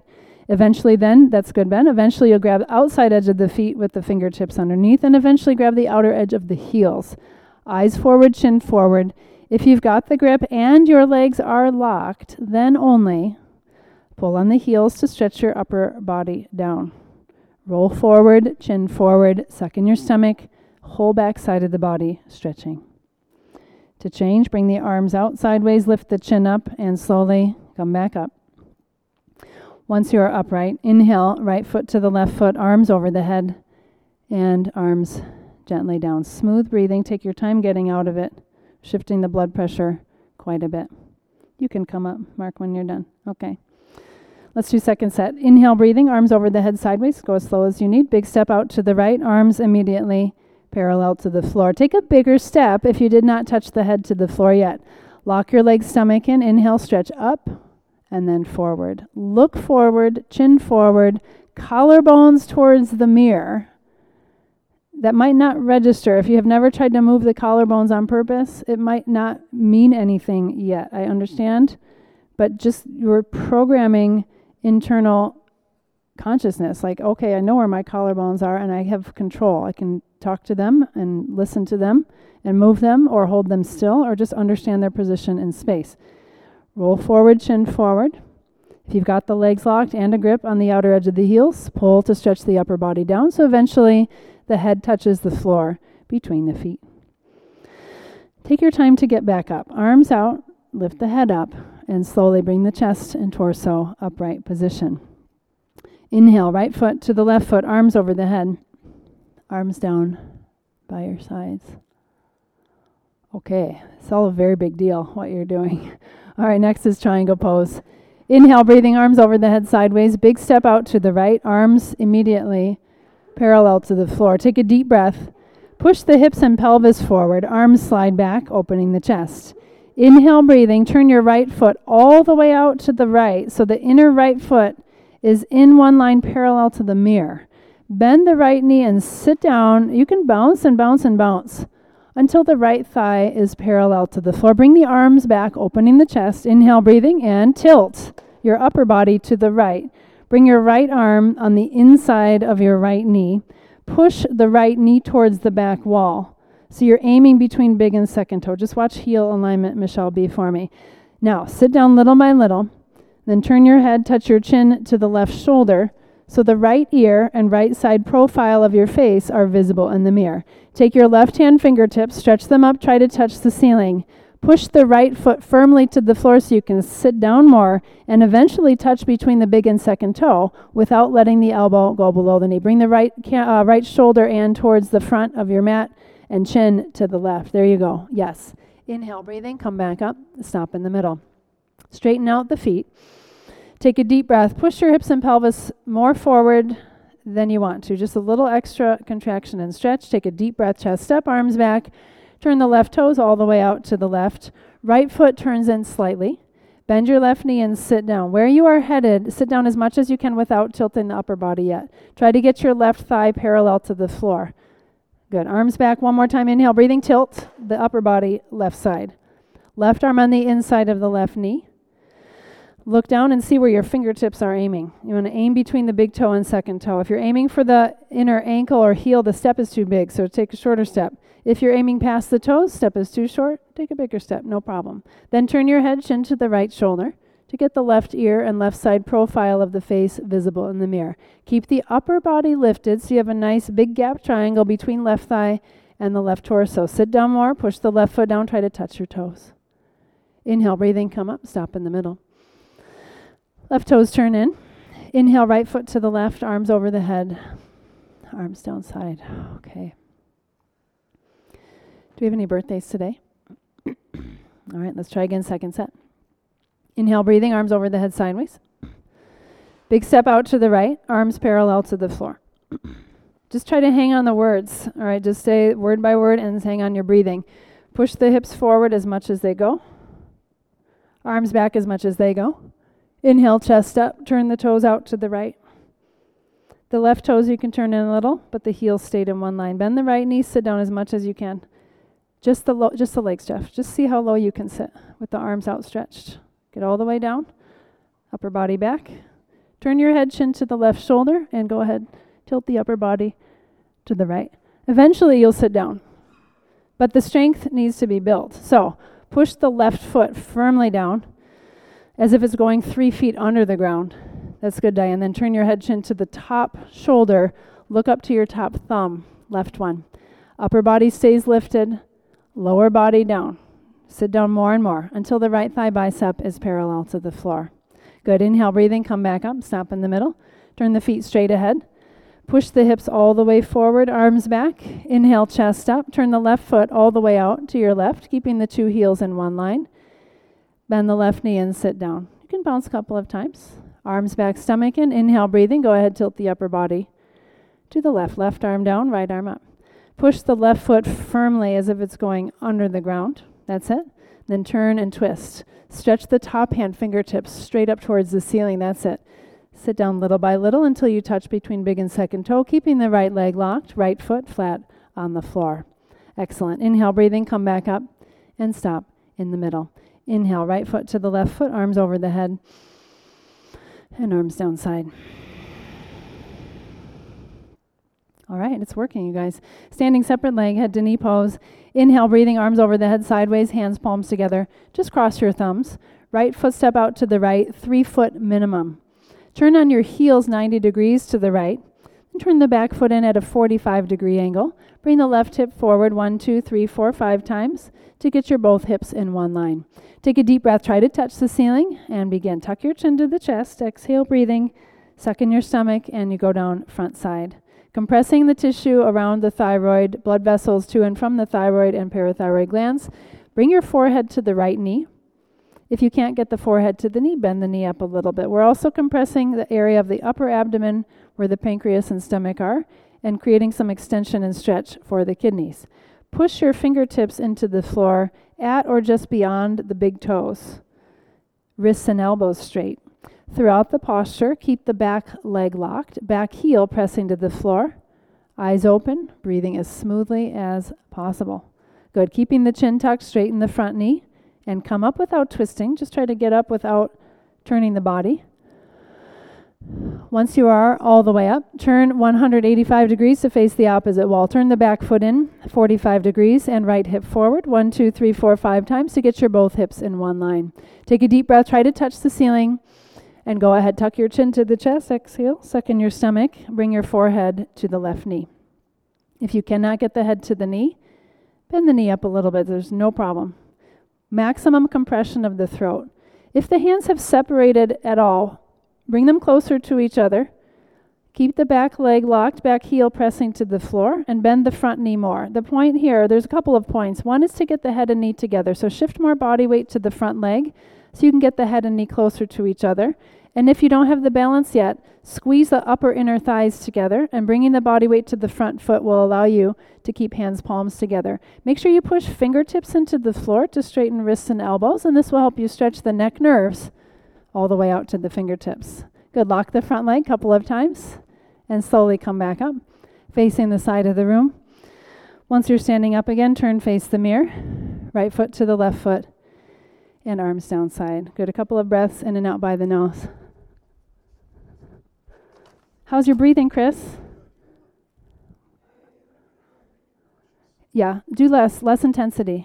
Eventually then, that's good, Ben. Eventually you'll grab the outside edge of the feet with the fingertips underneath, and eventually grab the outer edge of the heels. Eyes forward, chin forward. If you've got the grip and your legs are locked, then only pull on the heels to stretch your upper body down. Roll forward, chin forward, suck in your stomach, whole back side of the body stretching. To change, bring the arms out sideways, lift the chin up, and slowly come back up. Once you are upright, inhale, right foot to the left foot, arms over the head, and arms gently down. Smooth breathing. Take your time getting out of it, shifting the blood pressure quite a bit. You can come up, Mark, when you're done. Okay. Let's do second set. Inhale, breathing, arms over the head sideways. Go as slow as you need. Big step out to the right, arms immediately parallel to the floor. Take a bigger step if you did not touch the head to the floor yet. Lock your legs, stomach in. Inhale, stretch up, and then forward. Look forward, chin forward, collarbones towards the mirror. That might not register. If you have never tried to move the collarbones on purpose, it might not mean anything yet. I understand. But just you're programming internal consciousness. Like, okay, I know where my collarbones are and I have control. I can talk to them and listen to them and move them or hold them still or just understand their position in space. Roll forward, chin forward. If you've got the legs locked and a grip on the outer edge of the heels, pull to stretch the upper body down so eventually the head touches the floor between the feet. Take your time to get back up. Arms out, lift the head up, and slowly bring the chest and torso upright position. Inhale, right foot to the left foot, arms over the head, arms down by your sides. Okay, it's all a very big deal, what you're doing. All right, next is triangle pose. Inhale, breathing, arms over the head sideways. Big step out to the right, arms immediately parallel to the floor. Take a deep breath. Push the hips and pelvis forward. Arms slide back, opening the chest. Inhale, breathing. Turn your right foot all the way out to the right so the inner right foot is in one line parallel to the mirror. Bend the right knee and sit down. You can bounce and bounce and bounce until the right thigh is parallel to the floor. Bring the arms back, opening the chest. Inhale, breathing, and tilt your upper body to the right. Bring your right arm on the inside of your right knee. Push the right knee towards the back wall. So you're aiming between big and second toe. Just watch heel alignment, Michelle B, for me. Now, sit down little by little. Then turn your head, touch your chin to the left shoulder. So the right ear and right side profile of your face are visible in the mirror. Take your left hand fingertips, stretch them up, try to touch the ceiling. Push the right foot firmly to the floor so you can sit down more and eventually touch between the big and second toe without letting the elbow go below the knee. Bring the right uh, right shoulder and towards the front of your mat and chin to the left. There you go. Yes. Inhale, breathing, come back up, stop in the middle. Straighten out the feet. Take a deep breath. Push your hips and pelvis more forward than you want to. Just a little extra contraction and stretch. Take a deep breath, chest step, arms back. Turn the left toes all the way out to the left. Right foot turns in slightly. Bend your left knee and sit down. Where you are headed, sit down as much as you can without tilting the upper body yet. Try to get your left thigh parallel to the floor. Good. Arms back one more time. Inhale, breathing, tilt the upper body left side. Left arm on the inside of the left knee. Look down and see where your fingertips are aiming. You want to aim between the big toe and second toe. If you're aiming for the inner ankle or heel, the step is too big, so take a shorter step. If you're aiming past the toes, step is too short, take a bigger step, no problem. Then turn your head, chin to the right shoulder to get the left ear and left side profile of the face visible in the mirror. Keep the upper body lifted so you have a nice big gap triangle between left thigh and the left torso. Sit down more, push the left foot down, try to touch your toes. Inhale, breathing, come up, stop in the middle. Left toes turn in. Inhale, right foot to the left, arms over the head, arms down side. Okay. Do we have any birthdays today? All right, let's try again, second set. Inhale, breathing, arms over the head sideways. Big step out to the right, arms parallel to the floor. Just try to hang on the words. All right, just say word by word and hang on your breathing. Push the hips forward as much as they go. Arms back as much as they go. Inhale, chest up, turn the toes out to the right. The left toes you can turn in a little, but the heels stayed in one line. Bend the right knee, sit down as much as you can. Just the lo- just the legs, Jeff. Just see how low you can sit with the arms outstretched. Get all the way down, upper body back. Turn your head chin to the left shoulder and go ahead, tilt the upper body to the right. Eventually you'll sit down, but the strength needs to be built. So push the left foot firmly down as if it's going three feet under the ground. That's good, Diane. Then turn your head chin to the top shoulder. Look up to your top thumb, left one. Upper body stays lifted, lower body down. Sit down more and more until the right thigh bicep is parallel to the floor. Good. Inhale, breathing, come back up, stop in the middle. Turn the feet straight ahead. Push the hips all the way forward, arms back. Inhale, chest up. Turn the left foot all the way out to your left, keeping the two heels in one line. Bend the left knee and sit down. You can bounce a couple of times. Arms back, stomach in. Inhale, breathing. Go ahead, tilt the upper body to the left. Left arm down, right arm up. Push the left foot firmly as if it's going under the ground. That's it. Then turn and twist. Stretch the top hand fingertips straight up towards the ceiling. That's it. Sit down little by little until you touch between big and second toe, keeping the right leg locked, right foot flat on the floor. Excellent. Inhale, breathing, come back up and stop in the middle. Inhale, right foot to the left foot, arms over the head, and arms down side. All right, it's working, you guys. Standing separate leg, head to knee pose. Inhale, breathing, arms over the head, sideways, hands, palms together. Just cross your thumbs. Right foot step out to the right, three foot minimum. Turn on your heels ninety degrees to the right. And turn the back foot in at a forty-five degree angle. Bring the left hip forward one, two, three, four, five times to get your both hips in one line. Take a deep breath, try to touch the ceiling, and begin. Tuck your chin to the chest, exhale, breathing, suck in your stomach, and you go down front side. Compressing the tissue around the thyroid, blood vessels to and from the thyroid and parathyroid glands. Bring your forehead to the right knee. If you can't get the forehead to the knee, bend the knee up a little bit. We're also compressing the area of the upper abdomen where the pancreas and stomach are and creating some extension and stretch for the kidneys. Push your fingertips into the floor at or just beyond the big toes. Wrists and elbows straight. Throughout the posture, keep the back leg locked, back heel pressing to the floor, eyes open, breathing as smoothly as possible. Good. Keeping the chin tucked, straighten the front knee, and come up without twisting. Just try to get up without turning the body. Once you are all the way up, turn one hundred eighty-five degrees to face the opposite wall. Turn the back foot in forty-five degrees and right hip forward. One, two, three, four, five times to get your both hips in one line. Take a deep breath. Try to touch the ceiling. And go ahead, tuck your chin to the chest, exhale, suck in your stomach, bring your forehead to the left knee. If you cannot get the head to the knee, bend the knee up a little bit, there's no problem. Maximum compression of the throat. If the hands have separated at all, bring them closer to each other. Keep the back leg locked, back heel pressing to the floor, and bend the front knee more. The point here, there's a couple of points. One is to get the head and knee together, so shift more body weight to the front leg, so you can get the head and knee closer to each other. And if you don't have the balance yet, squeeze the upper inner thighs together, and bringing the body weight to the front foot will allow you to keep hands palms together. Make sure you push fingertips into the floor to straighten wrists and elbows, and this will help you stretch the neck nerves all the way out to the fingertips. Good. Lock the front leg a couple of times, and slowly come back up, facing the side of the room. Once you're standing up again, turn face the mirror, right foot to the left foot, and arms down side. Good. A couple of breaths in and out by the nose. How's your breathing, Chris? Yeah, do less, less intensity.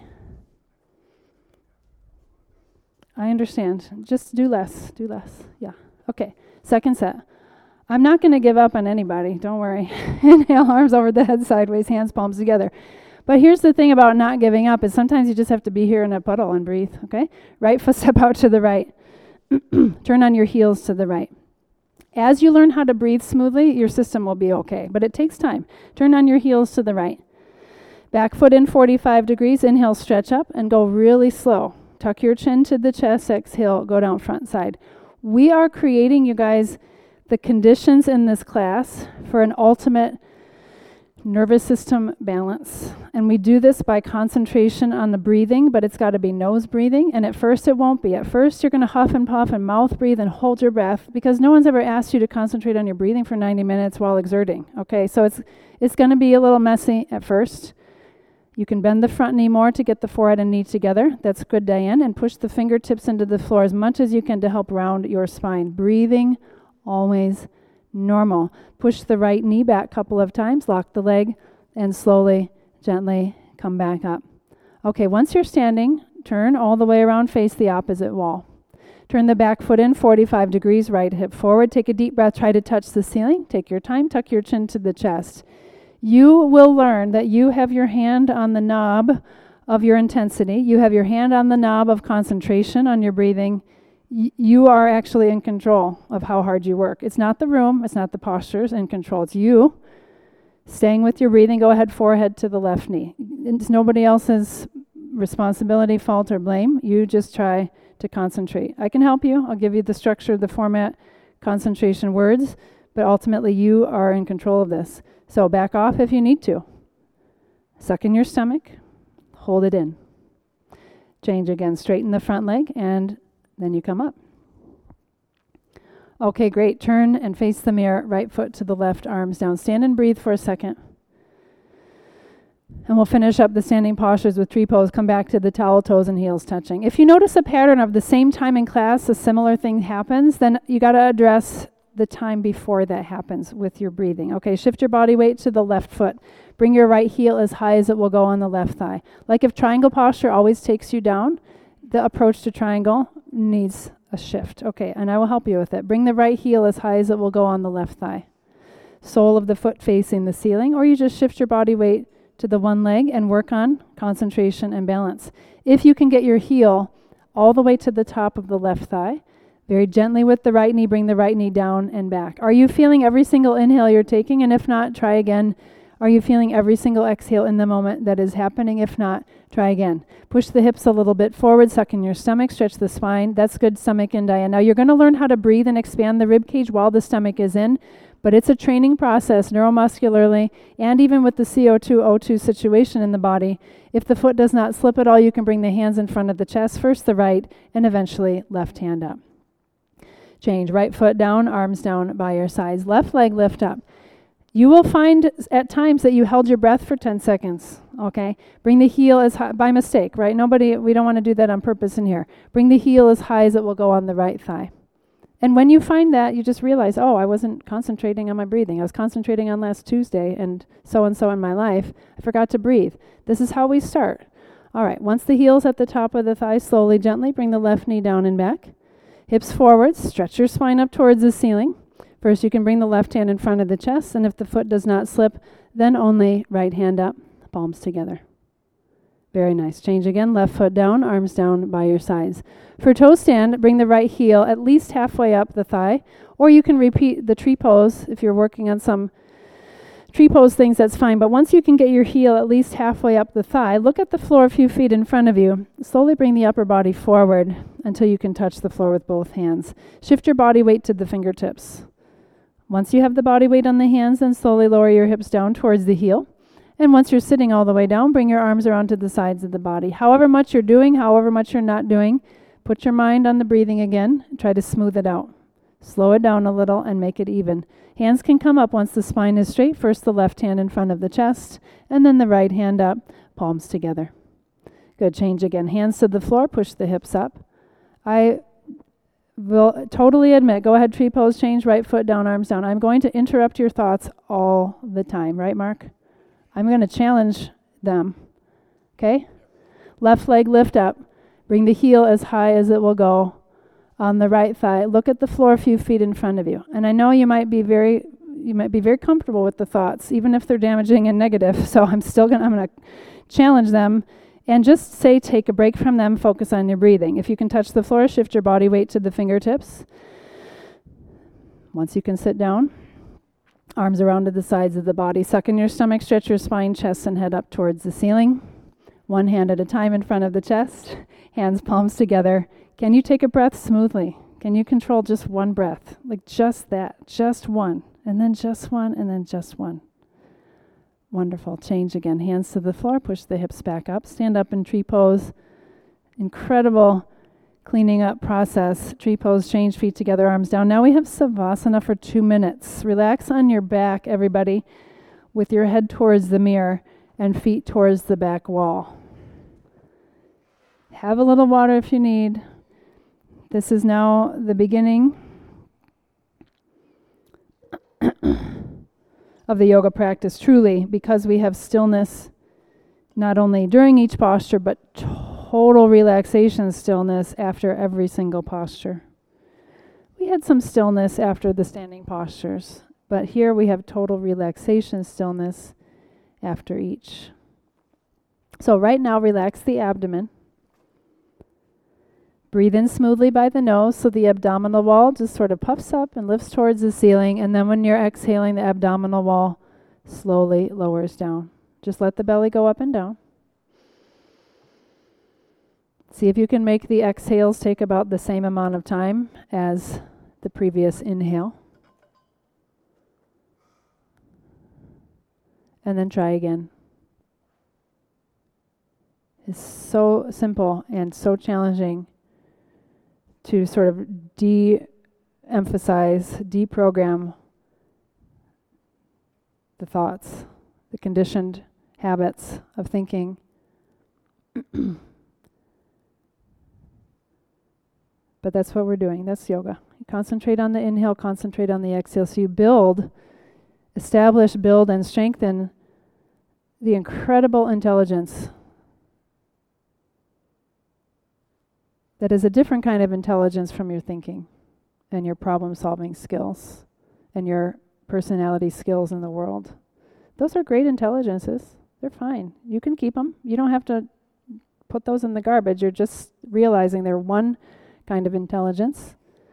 I understand. Just do less, do less. Yeah. Okay. Second set. I'm not going to give up on anybody. Don't worry. Inhale, arms over the head, sideways, hands, palms together. But here's the thing about not giving up is sometimes you just have to be here in a puddle and breathe, okay? Right foot step out to the right. Turn on your heels to the right. As you learn how to breathe smoothly, your system will be okay, but it takes time. Turn on your heels to the right. Back foot in forty-five degrees. Inhale, stretch up, and go really slow. Tuck your chin to the chest. Exhale, go down front side. We are creating, you guys, the conditions in this class for an ultimate nervous system balance. And we do this by concentration on the breathing, but it's got to be nose breathing. And at first it won't be. At first you're going to huff and puff and mouth breathe and hold your breath because no one's ever asked you to concentrate on your breathing for ninety minutes while exerting. Okay, so it's it's going to be a little messy at first. You can bend the front knee more to get the forehead and knee together. That's good, Diane. And push the fingertips into the floor as much as you can to help round your spine. Breathing always normal. Push the right knee back a couple of times, lock the leg, and slowly, gently come back up. Okay, once you're standing, turn all the way around, face the opposite wall. Turn the back foot in forty-five degrees, right hip forward. Take a deep breath, try to touch the ceiling. Take your time, tuck your chin to the chest. You will learn that you have your hand on the knob of your intensity. You have your hand on the knob of concentration on your breathing. Y- you are actually in control of how hard you work. It's not the room, it's not the postures in control. It's you staying with your breathing. Go ahead, forehead to the left knee. It's nobody else's responsibility, fault, or blame. You just try to concentrate. I can help you. I'll give you the structure, the format, concentration words, but ultimately you are in control of this. So back off if you need to. Suck in your stomach. Hold it in. Change again. Straighten the front leg, and then you come up. Okay, great. Turn and face the mirror. Right foot to the left, arms down. Stand and breathe for a second. And we'll finish up the standing postures with tree pose. Come back to the towel, toes and heels touching. If you notice a pattern of the same time in class, a similar thing happens, then you got to address the time before that happens with your breathing. Okay, shift your body weight to the left foot. Bring your right heel as high as it will go on the left thigh. Like if triangle posture always takes you down, the approach to triangle needs a shift. Okay, and I will help you with it. Bring the right heel as high as it will go on the left thigh. Sole of the foot facing the ceiling, or you just shift your body weight to the one leg and work on concentration and balance. If you can get your heel all the way to the top of the left thigh, very gently with the right knee, bring the right knee down and back. Are you feeling every single inhale you're taking? And if not, try again. Are you feeling every single exhale in the moment that is happening? If not, try again. Push the hips a little bit forward, suck in your stomach, stretch the spine. That's good, stomach in, Diane. Now you're going to learn how to breathe and expand the rib cage while the stomach is in, but it's a training process neuromuscularly and even with the C O two O two situation in the body. If the foot does not slip at all, you can bring the hands in front of the chest, first the right and eventually left hand up. Change. Right foot down, arms down by your sides. Left leg lift up. You will find at times that you held your breath for ten seconds, okay? Bring the heel as high, by mistake, right? Nobody, we don't want to do that on purpose in here. Bring the heel as high as it will go on the right thigh. And when you find that, you just realize, oh, I wasn't concentrating on my breathing. I was concentrating on last Tuesday and so-and-so in my life. I forgot to breathe. This is how we start. All right, once the heel's at the top of the thigh, slowly, gently bring the left knee down and back. Hips forward, stretch your spine up towards the ceiling. First, you can bring the left hand in front of the chest, and if the foot does not slip, then only right hand up, palms together. Very nice. Change again. Left foot down, arms down by your sides. For toe stand, bring the right heel at least halfway up the thigh, or you can repeat the tree pose. If you're working on some tree pose things, that's fine. But once you can get your heel at least halfway up the thigh, look at the floor a few feet in front of you. Slowly bring the upper body forward until you can touch the floor with both hands. Shift your body weight to the fingertips. Once you have the body weight on the hands, then slowly lower your hips down towards the heel. And once you're sitting all the way down, bring your arms around to the sides of the body. However much you're doing, however much you're not doing, put your mind on the breathing again. Try to smooth it out. Slow it down a little and make it even. Hands can come up once the spine is straight. First the left hand in front of the chest, and then the right hand up, palms together. Good. Change again. Hands to the floor. Push the hips up. I will totally admit, go ahead, tree pose, change, right foot down, arms down. I'm going to interrupt your thoughts all the time. Right, Mark? I'm going to challenge them. Okay? Left leg lift up. Bring the heel as high as it will go on the right thigh. Look at the floor a few feet in front of you. And I know you might be very you might be very comfortable with the thoughts, even if they're damaging and negative. So I'm still going to I'm going to challenge them and just say take a break from them, focus on your breathing. If you can touch the floor, shift your body weight to the fingertips. Once you can sit down, arms around to the sides of the body. Suck in your stomach, stretch your spine, chest, and head up towards the ceiling. One hand at a time in front of the chest, hands palms together. Can you take a breath smoothly? Can you control just one breath? Like just that, just one, and then just one, and then just one. Wonderful. Change again. Hands to the floor, push the hips back up, stand up in tree pose. Incredible cleaning up process. Tree pose, change, feet together, arms down. Now we have Savasana for two minutes. Relax on your back, everybody, with your head towards the mirror and feet towards the back wall. Have a little water if you need. This is now the beginning of the yoga practice, truly, because we have stillness not only during each posture, but total relaxation stillness after every single posture. We had some stillness after the standing postures, but here we have total relaxation stillness after each. So right now, relax the abdomen. Breathe in smoothly by the nose so the abdominal wall just sort of puffs up and lifts towards the ceiling. And then when you're exhaling, the abdominal wall slowly lowers down. Just let the belly go up and down. See if you can make the exhales take about the same amount of time as the previous inhale. And then try again. It's so simple and so challenging to sort of de-emphasize, deprogram the thoughts, the conditioned habits of thinking. But that's what we're doing. That's yoga. You concentrate on the inhale, concentrate on the exhale. So you build, establish, build, and strengthen the incredible intelligence that is a different kind of intelligence from your thinking and your problem-solving skills and your personality skills in the world. Those are great intelligences. They're fine. You can keep them. You don't have to put those in the garbage. You're just realizing they're one kind of intelligence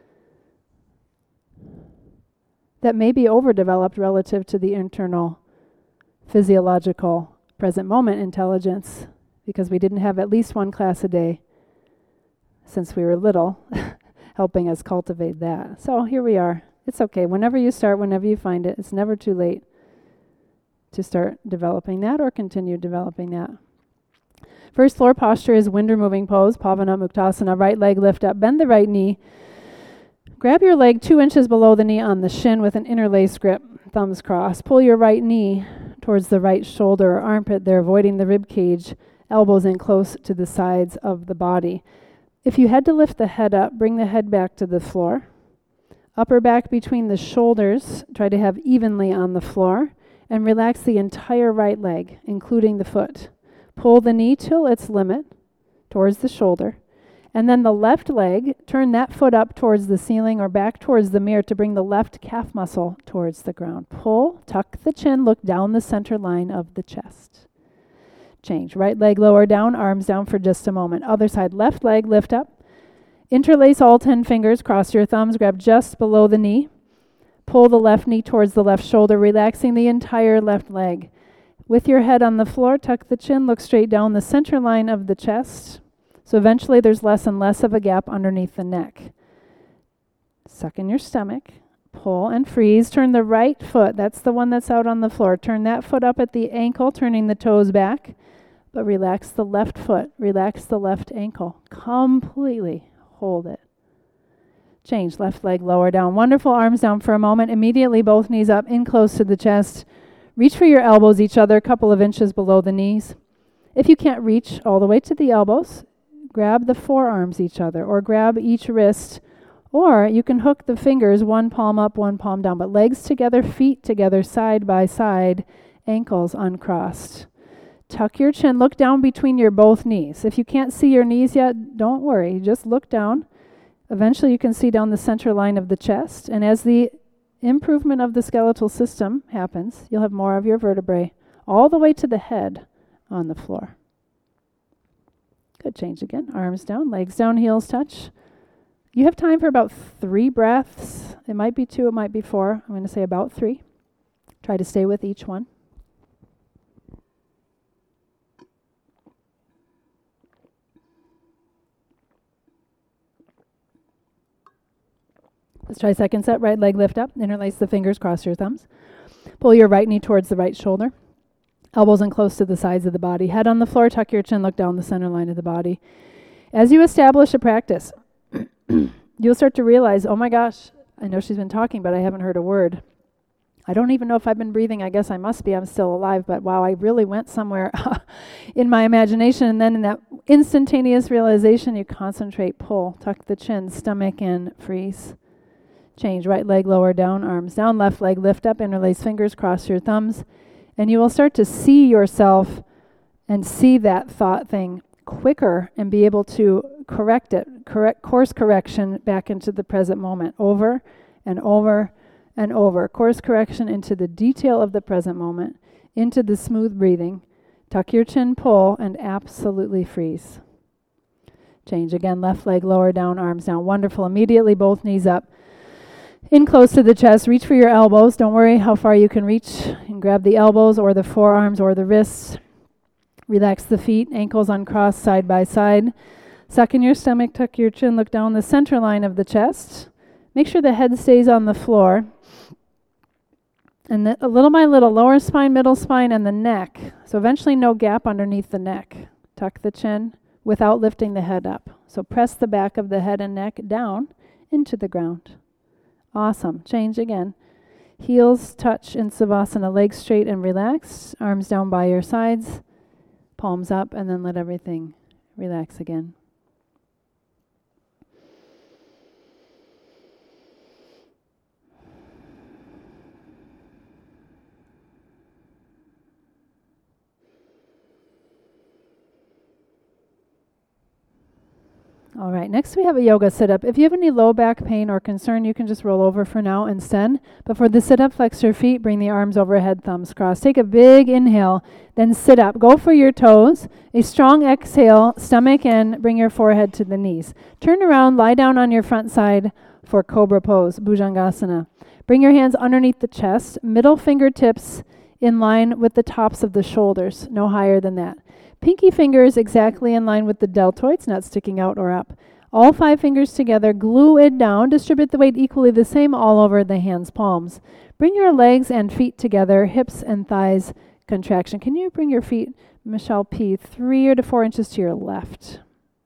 that may be overdeveloped relative to the internal physiological present moment intelligence, because we didn't have at least one class a day since we were little, helping us cultivate that. So here we are. It's okay. Whenever you start, whenever you find it, it's never too late to start developing that or continue developing that. First floor posture is wind removing pose, Pavana Muktasana. Right leg lift up, bend the right knee. Grab your leg two inches below the knee on the shin with an interlace grip, thumbs crossed. Pull your right knee towards the right shoulder or armpit there, avoiding the rib cage, elbows in close to the sides of the body. If you had to lift the head up, bring the head back to the floor. Upper back between the shoulders, try to have evenly on the floor, and relax the entire right leg, including the foot. Pull the knee till its limit, towards the shoulder, and then the left leg, turn that foot up towards the ceiling or back towards the mirror to bring the left calf muscle towards the ground. Pull, tuck the chin, look down the center line of the chest. Change. Right leg lower down, arms down for just a moment. Other side, left leg lift up. Interlace all ten fingers, cross your thumbs, grab just below the knee. Pull the left knee towards the left shoulder, relaxing the entire left leg. With your head on the floor, tuck the chin, look straight down the center line of the chest. So eventually there's less and less of a gap underneath the neck. Suck in your stomach. Pull and freeze. Turn the right foot, that's the one that's out on the floor. Turn that foot up at the ankle, turning the toes back. But relax the left foot. Relax the left ankle. Completely hold it. Change. Left leg lower down. Wonderful. Arms down for a moment. Immediately both knees up, in close to the chest. Reach for your elbows each other, a couple of inches below the knees. If you can't reach all the way to the elbows, grab the forearms each other, or grab each wrist, or you can hook the fingers, one palm up, one palm down, but legs together, feet together, side by side, ankles uncrossed. Tuck your chin, look down between your both knees. If you can't see your knees yet, don't worry, just look down. Eventually you can see down the center line of the chest, and as the improvement of the skeletal system happens, you'll have more of your vertebrae all the way to the head on the floor. Good. Change again. Arms down, legs down, heels touch. You have time for about three breaths. It might be two, it might be four. I'm going to say about three. Try to stay with each one. Let's try second set. Right leg lift up. Interlace the fingers, cross your thumbs. Pull your right knee towards the right shoulder. Elbows in close to the sides of the body. Head on the floor, tuck your chin, look down the center line of the body. As you establish a practice, you'll start to realize, oh my gosh, I know she's been talking, but I haven't heard a word. I don't even know if I've been breathing. I guess I must be. I'm still alive, but wow, I really went somewhere in my imagination. And then in that instantaneous realization, you concentrate, pull, tuck the chin, stomach in, freeze. Change. Right leg lower down, arms down, left leg lift up, interlace fingers, cross your thumbs, and you will start to see yourself and see that thought thing quicker and be able to correct it, correct course correction back into the present moment, over and over and over. Course correction into the detail of the present moment, into the smooth breathing. Tuck your chin, pull, and absolutely freeze. Change. Again, left leg lower down, arms down. Wonderful. Immediately both knees up. In close to the chest, reach for your elbows. Don't worry how far you can reach. And grab the elbows or the forearms or the wrists. Relax the feet, ankles uncrossed side by side. Suck in your stomach, tuck your chin, look down the center line of the chest. Make sure the head stays on the floor. And the, little by little, lower spine, middle spine, and the neck. So eventually no gap underneath the neck. Tuck the chin without lifting the head up. So press the back of the head and neck down into the ground. Awesome. Change again. Heels touch in Savasana, legs straight and relaxed. Arms down by your sides. Palms up, and then let everything relax again. All right, next we have a yoga sit-up. If you have any low back pain or concern, you can just roll over for now and stand. But for the sit-up, flex your feet, bring the arms overhead, thumbs crossed. Take a big inhale, then sit up. Go for your toes. A strong exhale, stomach in, bring your forehead to the knees. Turn around, lie down on your front side for Cobra Pose, Bhujangasana. Bring your hands underneath the chest, middle fingertips in line with the tops of the shoulders, no higher than that. Pinky fingers exactly in line with the deltoids, not sticking out or up. All five fingers together, glue it down, distribute the weight equally the same all over the hands, palms. Bring your legs and feet together, hips and thighs contraction. Can you bring your feet, Michelle P., three or to four inches to your left?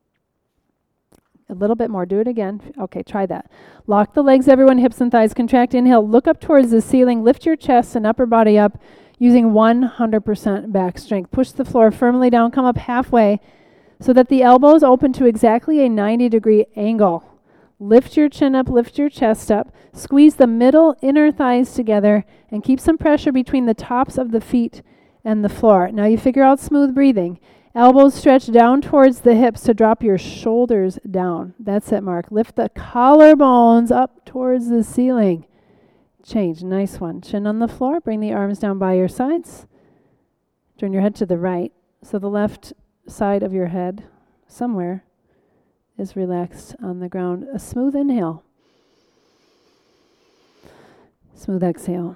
A little bit more, do it again. Okay, try that. Lock the legs, everyone, hips and thighs contract. Inhale, look up towards the ceiling, lift your chest and upper body up, using one hundred percent back strength. Push the floor firmly down, come up halfway so that the elbows open to exactly a ninety degree angle. Lift your chin up, lift your chest up, squeeze the middle inner thighs together, and keep some pressure between the tops of the feet and the floor. Now you figure out smooth breathing. Elbows stretch down towards the hips to drop your shoulders down. That's it, Mark. Lift the collarbones up towards the ceiling. Change. Nice one. Chin on the floor. Bring the arms down by your sides. Turn your head to the right. So the left side of your head, somewhere, is relaxed on the ground. A smooth inhale. Smooth exhale.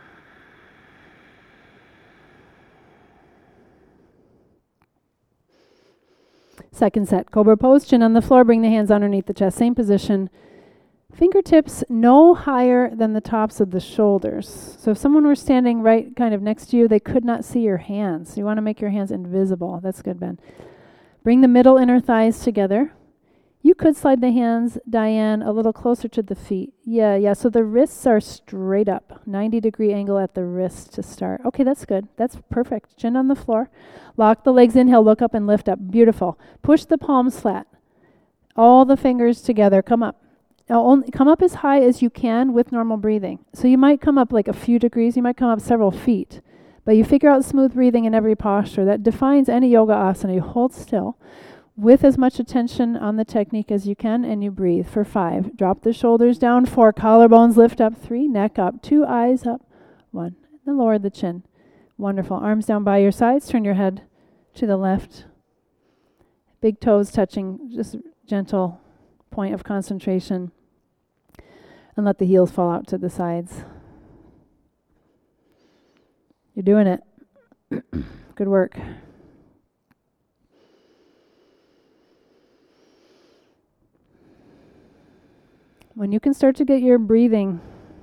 Second set. Cobra Pose. Chin on the floor. Bring the hands underneath the chest. Same position. Fingertips no higher than the tops of the shoulders. So if someone were standing right kind of next to you, they could not see your hands. You want to make your hands invisible. That's good, Ben. Bring the middle inner thighs together. You could slide the hands, Diane, a little closer to the feet. Yeah, yeah. So the wrists are straight up. ninety degree angle at the wrist to start. Okay, that's good. That's perfect. Chin on the floor. Lock the legs, inhale, look up and lift up. Beautiful. Push the palms flat. All the fingers together. Come up. Now only come up as high as you can with normal breathing. So you might come up like a few degrees. You might come up several feet. But you figure out smooth breathing in every posture. That defines any yoga asana. You hold still with as much attention on the technique as you can, and you breathe for five. Drop the shoulders down. Four. Collarbones lift up. Three. Neck up. Two. Eyes up. One. Then lower the chin. Wonderful. Arms down by your sides. Turn your head to the left. Big toes touching. Just gentle point of concentration. And let the heels fall out to the sides. You're doing it. Good work. When you can start to get your breathing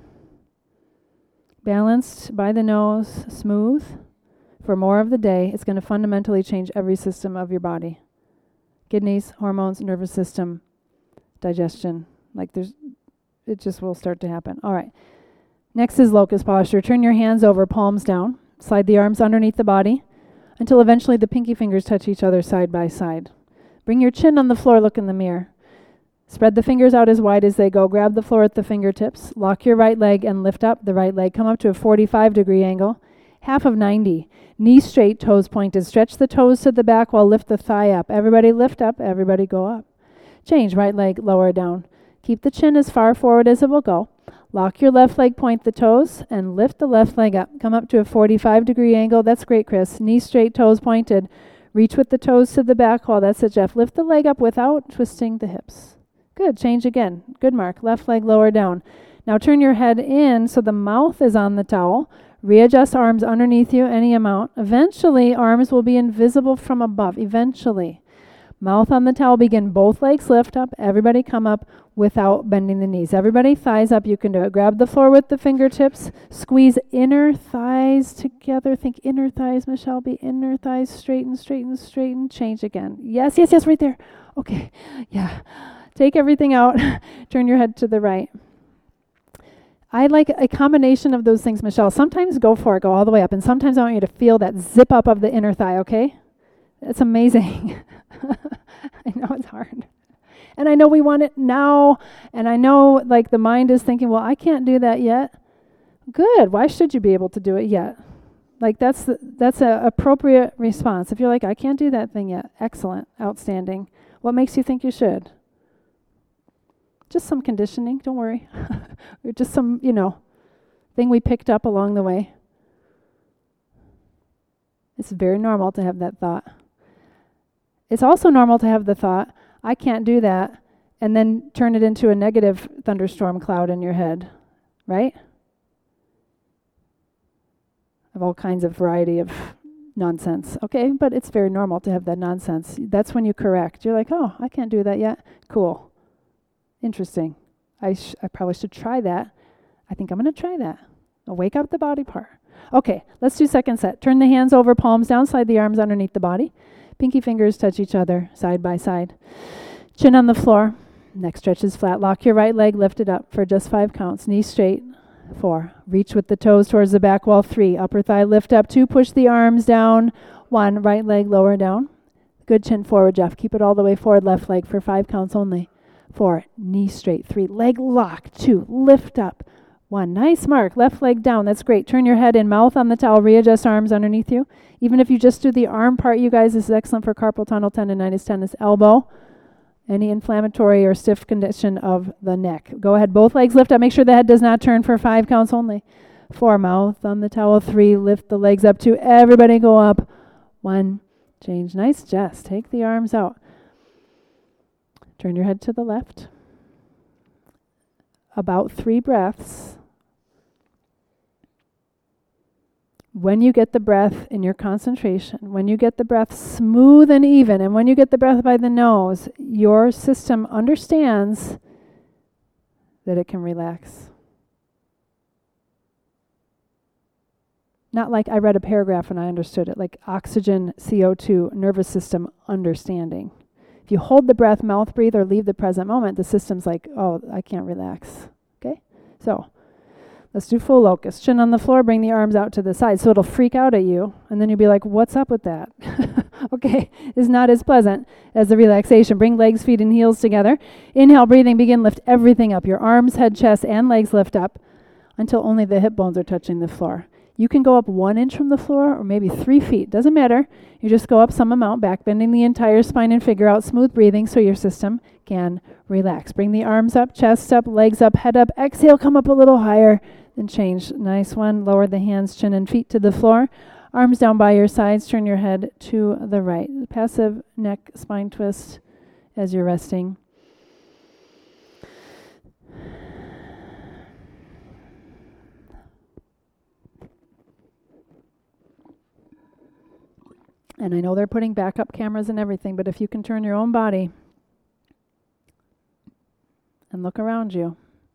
balanced by the nose, smooth, for more of the day, it's going to fundamentally change every system of your body. Kidneys, hormones, nervous system, digestion. Like there's It just will start to happen. All right. Next is locust posture. Turn your hands over, palms down. Slide the arms underneath the body until eventually the pinky fingers touch each other side by side. Bring your chin on the floor, look in the mirror. Spread the fingers out as wide as they go. Grab the floor at the fingertips. Lock your right leg and lift up the right leg. Come up to a forty-five degree angle. Half of ninety. Knees straight, toes pointed. Stretch the toes to the back while lift the thigh up. Everybody lift up. Everybody go up. Change. Right leg lower down. Keep the chin as far forward as it will go. Lock your left leg, point the toes, and lift the left leg up. Come up to a forty-five degree angle. That's great, Chris. Knees straight, toes pointed. Reach with the toes to the back wall. That's it, Jeff. Lift the leg up without twisting the hips. Good. Change again. Good, Mark. Left leg lower down. Now turn your head in so the mouth is on the towel. Readjust arms underneath you, any amount. Eventually, arms will be invisible from above. Eventually. Mouth on the towel. Begin. Both legs lift up. Everybody come up without bending the knees. Everybody thighs up. You can do it. Grab the floor with the fingertips. Squeeze inner thighs together. Think inner thighs, Michelle. Be inner thighs. Straighten, straighten, straighten. Change again. Yes, yes, yes, right there. Okay. Yeah. Take everything out. Turn your head to the right. I like a combination of those things, Michelle. Sometimes go for it, go all the way up. And sometimes I want you to feel that zip up of the inner thigh, okay? It's amazing. I know it's hard. And I know we want it now. And I know like the mind is thinking, well, I can't do that yet. Good. Why should you be able to do it yet? Like that's the, that's an appropriate response. If you're like, I can't do that thing yet. Excellent. Outstanding. What makes you think you should? Just some conditioning, don't worry. Or just some, you know, thing we picked up along the way. It's very normal to have that thought. It's also normal to have the thought, I can't do that, and then turn it into a negative thunderstorm cloud in your head, right? Of all kinds of variety of nonsense, okay? But it's very normal to have that nonsense. That's when you correct. You're like, oh, I can't do that yet. Cool. Interesting. I sh- I probably should try that. I think I'm going to try that. I'll wake up the body part. Okay, let's do second set. Turn the hands over, palms down, slide the arms underneath the body. Pinky fingers touch each other, side by side. Chin on the floor. Neck stretches flat. Lock your right leg, lift it up for just five counts. Knees straight. Four. Reach with the toes towards the back wall. Three. Upper thigh lift up. Two. Push the arms down. One. Right leg lower down. Good chin forward, Jeff. Keep it all the way forward. Left leg for five counts only. Four, knee straight. Three, leg lock. Two, lift up. One, nice, Mark. Left leg down. That's great. Turn your head in, mouth on the towel. Readjust arms underneath you. Even if you just do the arm part, you guys, this is excellent for carpal tunnel tendonitis, tennis elbow, any inflammatory or stiff condition of the neck. Go ahead. Both legs lift up. Make sure the head does not turn for five counts only. Four, mouth on the towel. Three, lift the legs up. Two, everybody go up. One, change. Nice, Jess. Take the arms out. Turn your head to the left. About three breaths. When you get the breath in your concentration, when you get the breath smooth and even, and when you get the breath by the nose, your system understands that it can relax. Not like I read a paragraph and I understood it, like oxygen, C O two, nervous system understanding. If you hold the breath, mouth breathe, or leave the present moment, the system's like, oh, I can't relax. Okay? So, let's do full locust. Chin on the floor, bring the arms out to the side. So it'll freak out at you, and then you'll be like, what's up with that? Okay, it's not as pleasant as the relaxation. Bring legs, feet, and heels together. Inhale, breathing, begin, lift everything up. Your arms, head, chest, and legs lift up until only the hip bones are touching the floor. You can go up one inch from the floor or maybe three feet. Doesn't matter. You just go up some amount, back bending the entire spine and figure out smooth breathing so your system can relax. Bring the arms up, chest up, legs up, head up. Exhale, come up a little higher. Then change. Nice one. Lower the hands, chin, and feet to the floor. Arms down by your sides. Turn your head to the right. Passive neck spine twist as you're resting. And I know they're putting backup cameras and everything, but if you can turn your own body and look around you,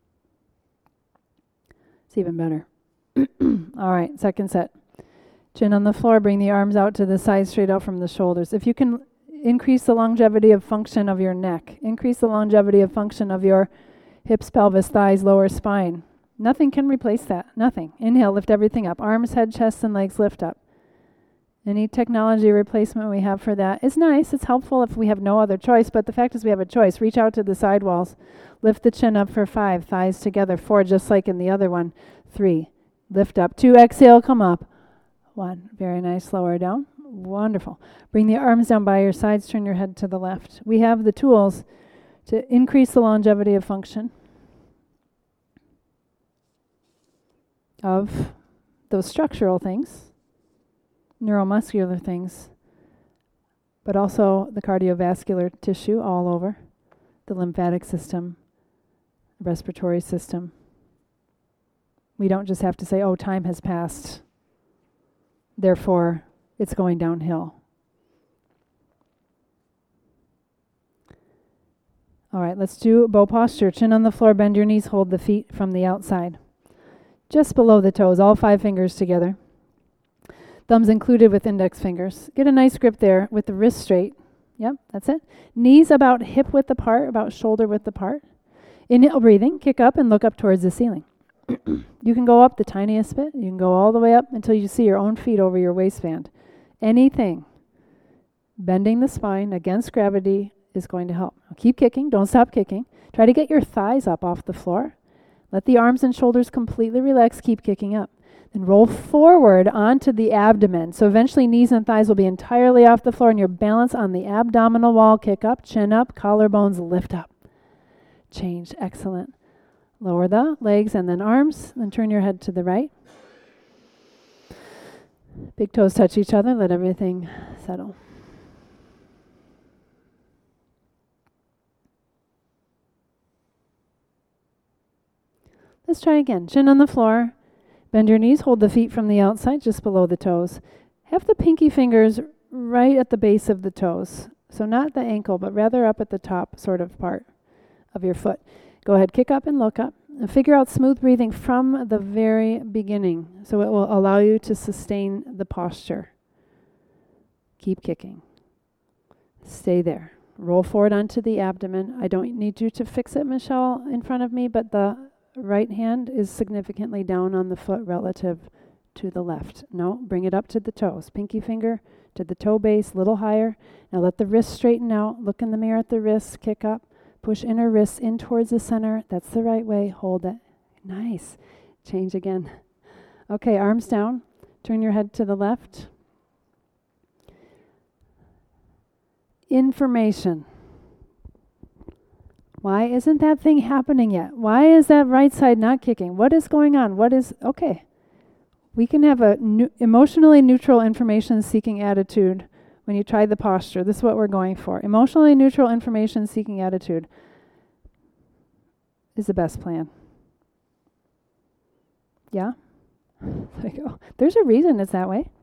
it's even better. All right, second set. Chin on the floor, bring the arms out to the side, straight out from the shoulders. If you can increase the longevity of function of your neck, increase the longevity of function of your hips, pelvis, thighs, lower spine. Nothing can replace that, nothing. Inhale, lift everything up. Arms, head, chest, and legs lift up. Any technology replacement we have for that is nice. It's helpful if we have no other choice, but the fact is we have a choice. Reach out to the side walls. Lift the chin up for five. Thighs together. Four, just like in the other one. Three. Lift up. Two, exhale, come up. One. Very nice. Lower down. Wonderful. Bring the arms down by your sides. Turn your head to the left. We have the tools to increase the longevity of function of those structural things, neuromuscular things, but also the cardiovascular tissue all over, the lymphatic system, respiratory system. We don't just have to say, oh, time has passed, therefore it's going downhill. All right, let's do bow posture. Chin on the floor, bend your knees, hold the feet from the outside. Just below the toes, all five fingers together. Thumbs included with index fingers. Get a nice grip there with the wrist straight. Yep, that's it. Knees about hip width apart, about shoulder width apart. Inhale, breathing, kick up and look up towards the ceiling. You can go up the tiniest bit. You can go all the way up until you see your own feet over your waistband. Anything bending the spine against gravity is going to help. Now keep kicking. Don't stop kicking. Try to get your thighs up off the floor. Let the arms and shoulders completely relax. Keep kicking up. Then roll forward onto the abdomen. So eventually knees and thighs will be entirely off the floor and your balance on the abdominal wall. Kick up, chin up, collarbones lift up. Change. Excellent. Lower the legs and then arms. Then turn your head to the right. Big toes touch each other. Let everything settle. Let's try again. Chin on the floor. Bend your knees. Hold the feet from the outside, just below the toes. Have the pinky fingers right at the base of the toes. So not the ankle, but rather up at the top sort of part of your foot. Go ahead, kick up and look up. And figure out smooth breathing from the very beginning. So it will allow you to sustain the posture. Keep kicking. Stay there. Roll forward onto the abdomen. I don't need you to fix it, Michelle, in front of me, but the right hand is significantly down on the foot relative to the left. No, bring it up to the toes. Pinky finger to the toe base, a little higher. Now let the wrist straighten out. Look in the mirror at the wrists. Kick up. Push inner wrists in towards the center. That's the right way. Hold it. Nice. Change again. Okay, arms down. Turn your head to the left. Information. Why isn't that thing happening yet? Why is that right side not kicking? What is going on? What is, okay. We can have a nu- emotionally neutral information-seeking attitude when you try the posture. This is what we're going for. Emotionally neutral information-seeking attitude is the best plan. Yeah? There you go. There's a reason it's that way.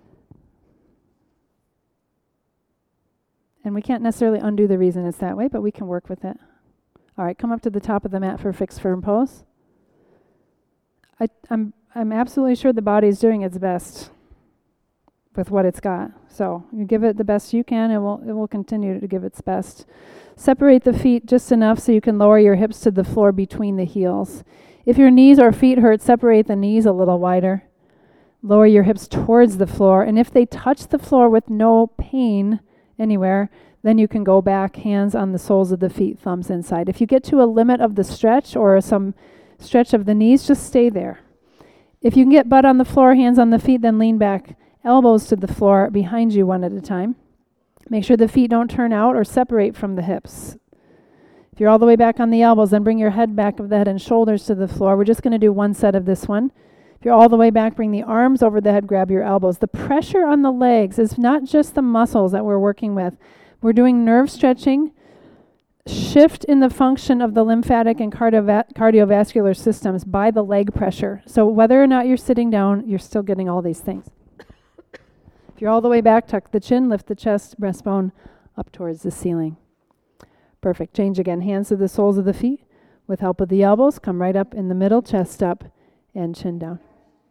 And we can't necessarily undo the reason it's that way, but we can work with it. All right, come up to the top of the mat for fixed firm pose. I, I'm I'm absolutely sure the body is doing its best with what it's got. So you give it the best you can, and will it will continue to give its best. Separate the feet just enough so you can lower your hips to the floor between the heels. If your knees or feet hurt, separate the knees a little wider. Lower your hips towards the floor, and if they touch the floor with no pain anywhere, then you can go back, hands on the soles of the feet, thumbs inside. If you get to a limit of the stretch or some stretch of the knees, just stay there. If you can get butt on the floor, hands on the feet, then lean back, elbows to the floor behind you one at a time. Make sure the feet don't turn out or separate from the hips. If you're all the way back on the elbows, then bring your head back of the head and shoulders to the floor. We're just going to do one set of this one. If you're all the way back, bring the arms over the head, grab your elbows. The pressure on the legs is not just the muscles that we're working with. We're doing nerve stretching, shift in the function of the lymphatic and cardiova- cardiovascular systems by the leg pressure. So whether or not you're sitting down, you're still getting all these things. If you're all the way back, tuck the chin, lift the chest, breastbone up towards the ceiling. Perfect. Change again. Hands to the soles of the feet. With help of the elbows, come right up in the middle, chest up, and chin down.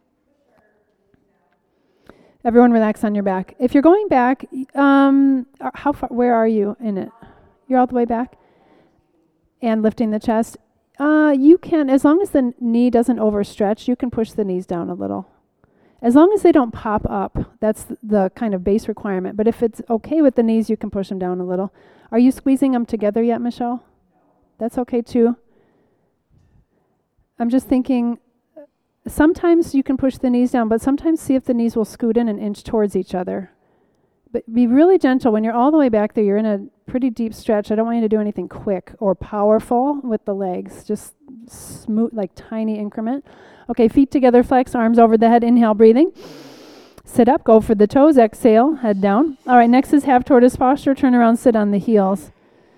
Everyone relax on your back. If you're going back, um, how far, where are you in it? You're all the way back? And lifting the chest. Uh, you can, as long as the knee doesn't overstretch, you can push the knees down a little. As long as they don't pop up, that's th- the kind of base requirement. But if it's okay with the knees, you can push them down a little. Are you squeezing them together yet, Michelle? That's okay too. I'm just thinking, sometimes you can push the knees down, but sometimes see if the knees will scoot in an inch towards each other. But be really gentle. When you're all the way back there, you're in a pretty deep stretch. I don't want you to do anything quick or powerful with the legs. Just smooth, like tiny increment. Okay, feet together, flex, arms over the head. Inhale, breathing. Sit up, go for the toes. Exhale, head down. All right, next is half tortoise posture. Turn around, sit on the heels.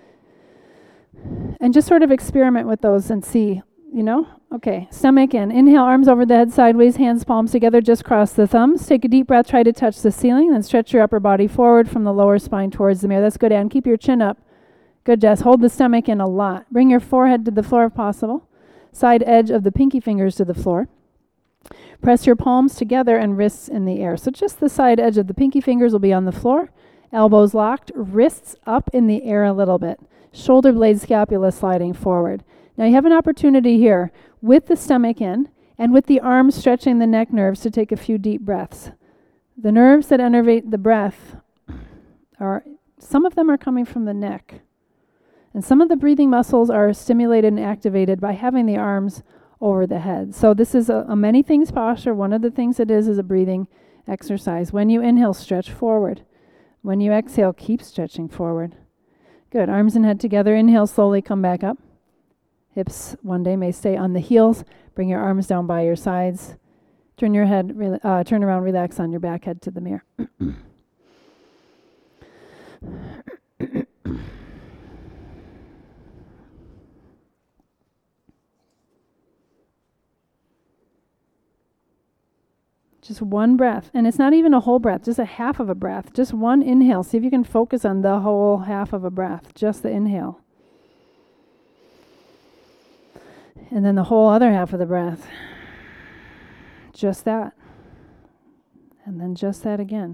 And just sort of experiment with those and see, you know? Okay, stomach in. Inhale, arms over the head, sideways, hands, palms together, just cross the thumbs. Take a deep breath, try to touch the ceiling, then stretch your upper body forward from the lower spine towards the mirror. That's good, Ann. Keep your chin up. Good, Jess. Hold the stomach in a lot. Bring your forehead to the floor if possible. Side edge of the pinky fingers to the floor. Press your palms together and wrists in the air. So just the side edge of the pinky fingers will be on the floor. Elbows locked, wrists up in the air a little bit. Shoulder blade scapula sliding forward. Now you have an opportunity here with the stomach in and with the arms stretching the neck nerves to take a few deep breaths. The nerves that innervate the breath are, some of them are coming from the neck. And some of the breathing muscles are stimulated and activated by having the arms over the head. So this is a, a many things posture. One of the things it is is a breathing exercise. When you inhale, stretch forward. When you exhale, keep stretching forward. Good. Arms and head together. Inhale, slowly come back up. Hips one day may stay on the heels. Bring your arms down by your sides. Turn your head, re- uh, turn around, relax on your back, head to the mirror. Just one breath. And it's not even a whole breath, just a half of a breath. Just one inhale. See if you can focus on the whole half of a breath, just the inhale. And then the whole other half of the breath. Just that. And then just that again.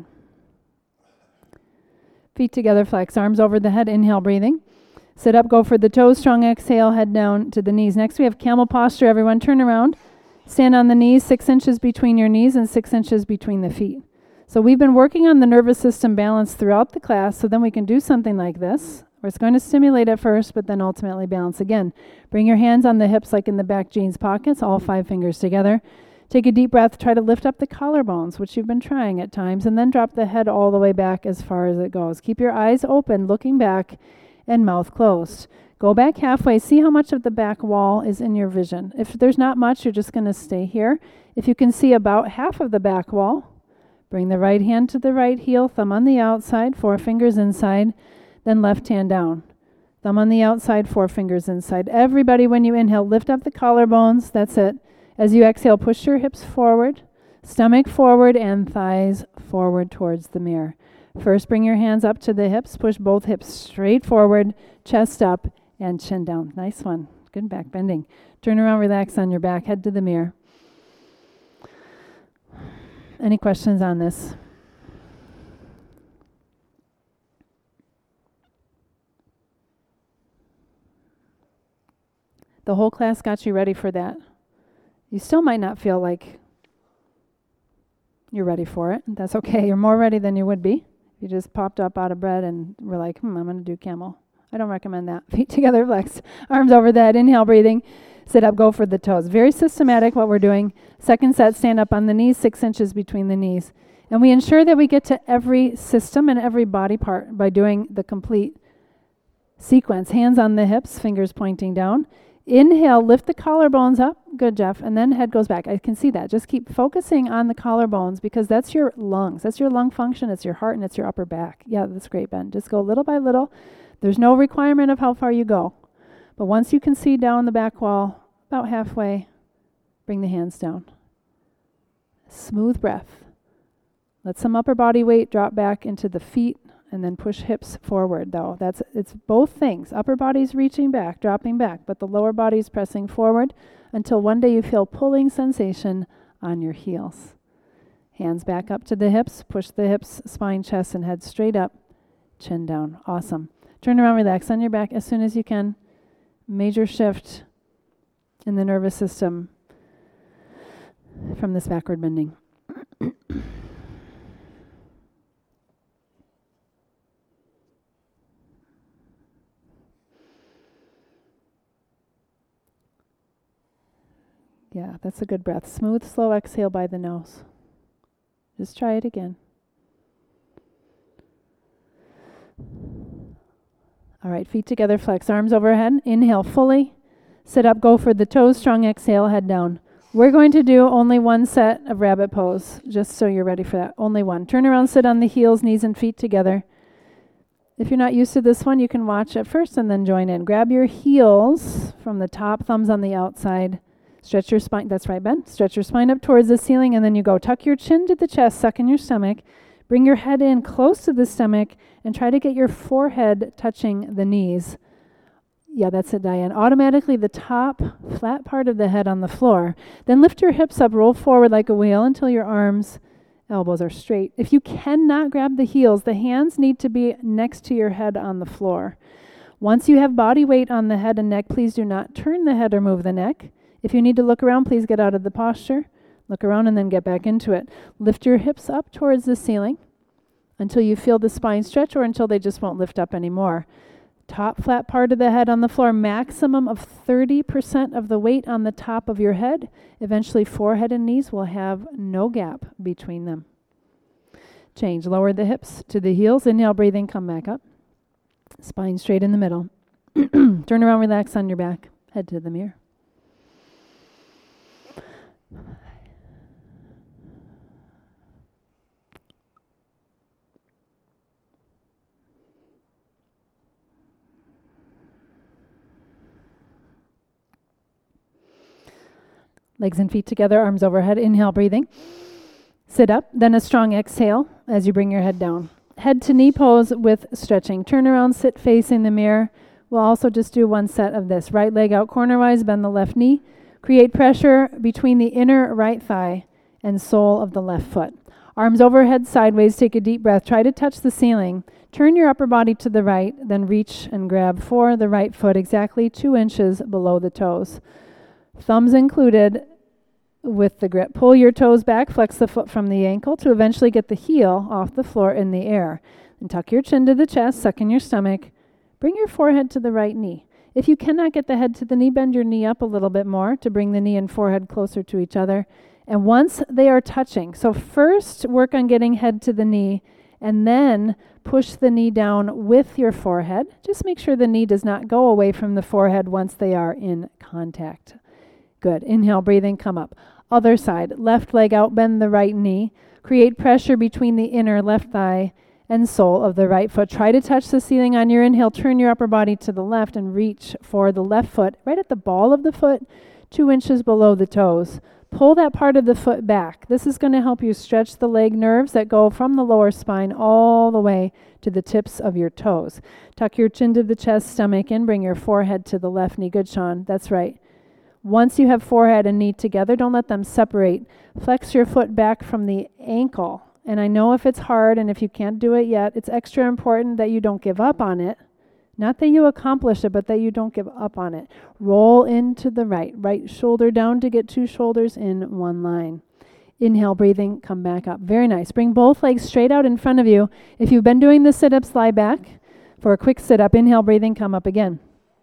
Feet together, flex, arms over the head, inhale, breathing. Sit up, go for the toes, strong exhale, head down to the knees. Next we have camel posture, everyone. Turn around. Stand on the knees, six inches between your knees and six inches between the feet. So we've been working on the nervous system balance throughout the class, so then we can do something like this, where it's going to stimulate at first, but then ultimately balance again. Bring your hands on the hips like in the back jeans pockets, all five fingers together. Take a deep breath, try to lift up the collarbones, which you've been trying at times, and then drop the head all the way back as far as it goes. Keep your eyes open, looking back, and mouth closed. Go back halfway. See how much of the back wall is in your vision. If there's not much, you're just going to stay here. If you can see about half of the back wall, bring the right hand to the right heel, thumb on the outside, four fingers inside, then left hand down. Thumb on the outside, four fingers inside. Everybody, when you inhale, lift up the collarbones. That's it. As you exhale, push your hips forward, stomach forward, and thighs forward towards the mirror. First, bring your hands up to the hips. Push both hips straight forward, chest up, and chin down. Nice one. Good back bending. Turn around, relax on your back, head to the mirror. Any questions on this? The whole class got you ready for that. You still might not feel like you're ready for it. That's okay. You're more ready than you would be. You just popped up out of bed and were like, hmm, I'm going to do camel. I don't recommend that. Feet together, flex. Arms over the head. Inhale, breathing. Sit up, go for the toes. Very systematic what we're doing. Second set, stand up on the knees, six inches between the knees. And we ensure that we get to every system and every body part by doing the complete sequence. Hands on the hips, fingers pointing down. Inhale, lift the collarbones up. Good, Jeff. And then head goes back. I can see that. Just keep focusing on the collarbones because that's your lungs. That's your lung function. It's your heart and it's your upper back. Yeah, that's great, Ben. Just go little by little. There's no requirement of how far you go. But once you can see down the back wall, about halfway, bring the hands down. Smooth breath. Let some upper body weight drop back into the feet and then push hips forward though. That's it's both things. Upper body's reaching back, dropping back, but the lower body's pressing forward until one day you feel pulling sensation on your heels. Hands back up to the hips, push the hips, spine, chest, and head straight up, chin down. Awesome. Turn around, relax on your back as soon as you can. Major shift in the nervous system from this backward bending. Yeah, that's a good breath. Smooth, slow exhale by the nose. Just try it again. All right, feet together, flex arms overhead. Inhale fully. Sit up, go for the toes, strong exhale, head down. We're going to do only one set of rabbit pose, just so you're ready for that. Only one. Turn around, sit on the heels, knees and feet together. If you're not used to this one, you can watch it first and then join in. Grab your heels from the top, thumbs on the outside. Stretch your spine. That's right, Ben. Stretch your spine up towards the ceiling, and then you go. Tuck your chin to the chest, suck in your stomach. Bring your head in close to the stomach, and try to get your forehead touching the knees. Yeah, that's it, Diane. Automatically the top flat part of the head on the floor. Then lift your hips up, roll forward like a wheel until your arms, elbows are straight. If you cannot grab the heels, the hands need to be next to your head on the floor. Once you have body weight on the head and neck, please do not turn the head or move the neck. If you need to look around, please get out of the posture. Look around and then get back into it. Lift your hips up towards the ceiling until you feel the spine stretch or until they just won't lift up anymore. Top flat part of the head on the floor, maximum of thirty percent of the weight on the top of your head. Eventually, forehead and knees will have no gap between them. Change. Lower the hips to the heels. Inhale, breathing, come back up. Spine straight in the middle. Turn around, relax on your back. Head to the mirror. Legs and feet together, arms overhead. Inhale, breathing. Sit up, then a strong exhale as you bring your head down. Head to knee pose with stretching. Turn around, sit facing the mirror. We'll also just do one set of this. Right leg out cornerwise, bend the left knee. Create pressure between the inner right thigh and sole of the left foot. Arms overhead, sideways. Take a deep breath. Try to touch the ceiling. Turn your upper body to the right, then reach and grab for the right foot exactly two inches below the toes. Thumbs included with the grip. Pull your toes back, flex the foot from the ankle to eventually get the heel off the floor in the air. And tuck your chin to the chest, suck in your stomach. Bring your forehead to the right knee. If you cannot get the head to the knee, bend your knee up a little bit more to bring the knee and forehead closer to each other. And once they are touching, so first work on getting head to the knee, and then push the knee down with your forehead. Just make sure the knee does not go away from the forehead once they are in contact. Good. Inhale, breathing, come up. Other side. Left leg out, bend the right knee. Create pressure between the inner left thigh and sole of the right foot. Try to touch the ceiling on your inhale. Turn your upper body to the left and reach for the left foot, right at the ball of the foot, two inches below the toes. Pull that part of the foot back. This is going to help you stretch the leg nerves that go from the lower spine all the way to the tips of your toes. Tuck your chin to the chest, stomach in. Bring your forehead to the left knee. Good, Sean. That's right. Once you have forehead and knee together, don't let them separate. Flex your foot back from the ankle. And I know if it's hard and if you can't do it yet, it's extra important that you don't give up on it. Not that you accomplish it, but that you don't give up on it. Roll into the right. Right shoulder down to get two shoulders in one line. Inhale, breathing, come back up. Very nice. Bring both legs straight out in front of you. If you've been doing the sit-ups, lie back for a quick sit-up. Inhale, breathing, come up again.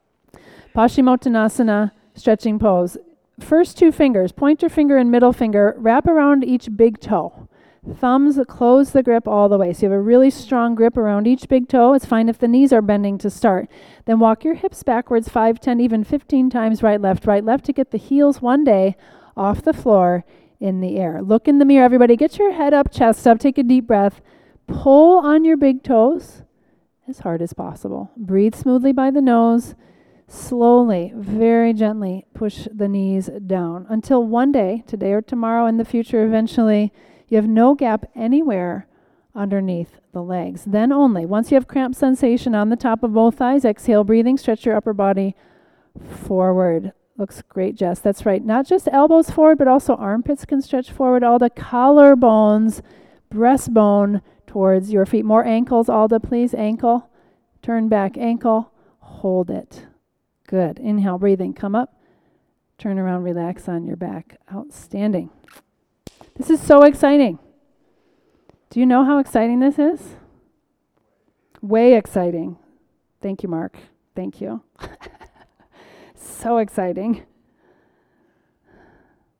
Paschimottanasana. Stretching pose. First two fingers, pointer finger and middle finger, wrap around each big toe. Thumbs close the grip all the way. So you have a really strong grip around each big toe. It's fine if the knees are bending to start. Then walk your hips backwards five, ten, even fifteen times right, left, right, left to get the heels one day off the floor in the air. Look in the mirror, everybody. Get your head up, chest up. Take a deep breath. Pull on your big toes as hard as possible. Breathe smoothly by the nose. Slowly, very gently push the knees down until one day, today or tomorrow in the future, eventually, you have no gap anywhere underneath the legs. Then only, once you have cramp sensation on the top of both thighs, exhale, breathing, stretch your upper body forward. Looks great, Jess. That's right. Not just elbows forward, but also armpits can stretch forward. All the collarbones, breastbone towards your feet. More ankles, Alda, please. Ankle. Turn back. Ankle. Hold it. Good. Inhale, breathing. Come up. Turn around, relax on your back. Outstanding. This is so exciting. Do you know how exciting this is? Way exciting. Thank you, Mark. Thank you. So exciting.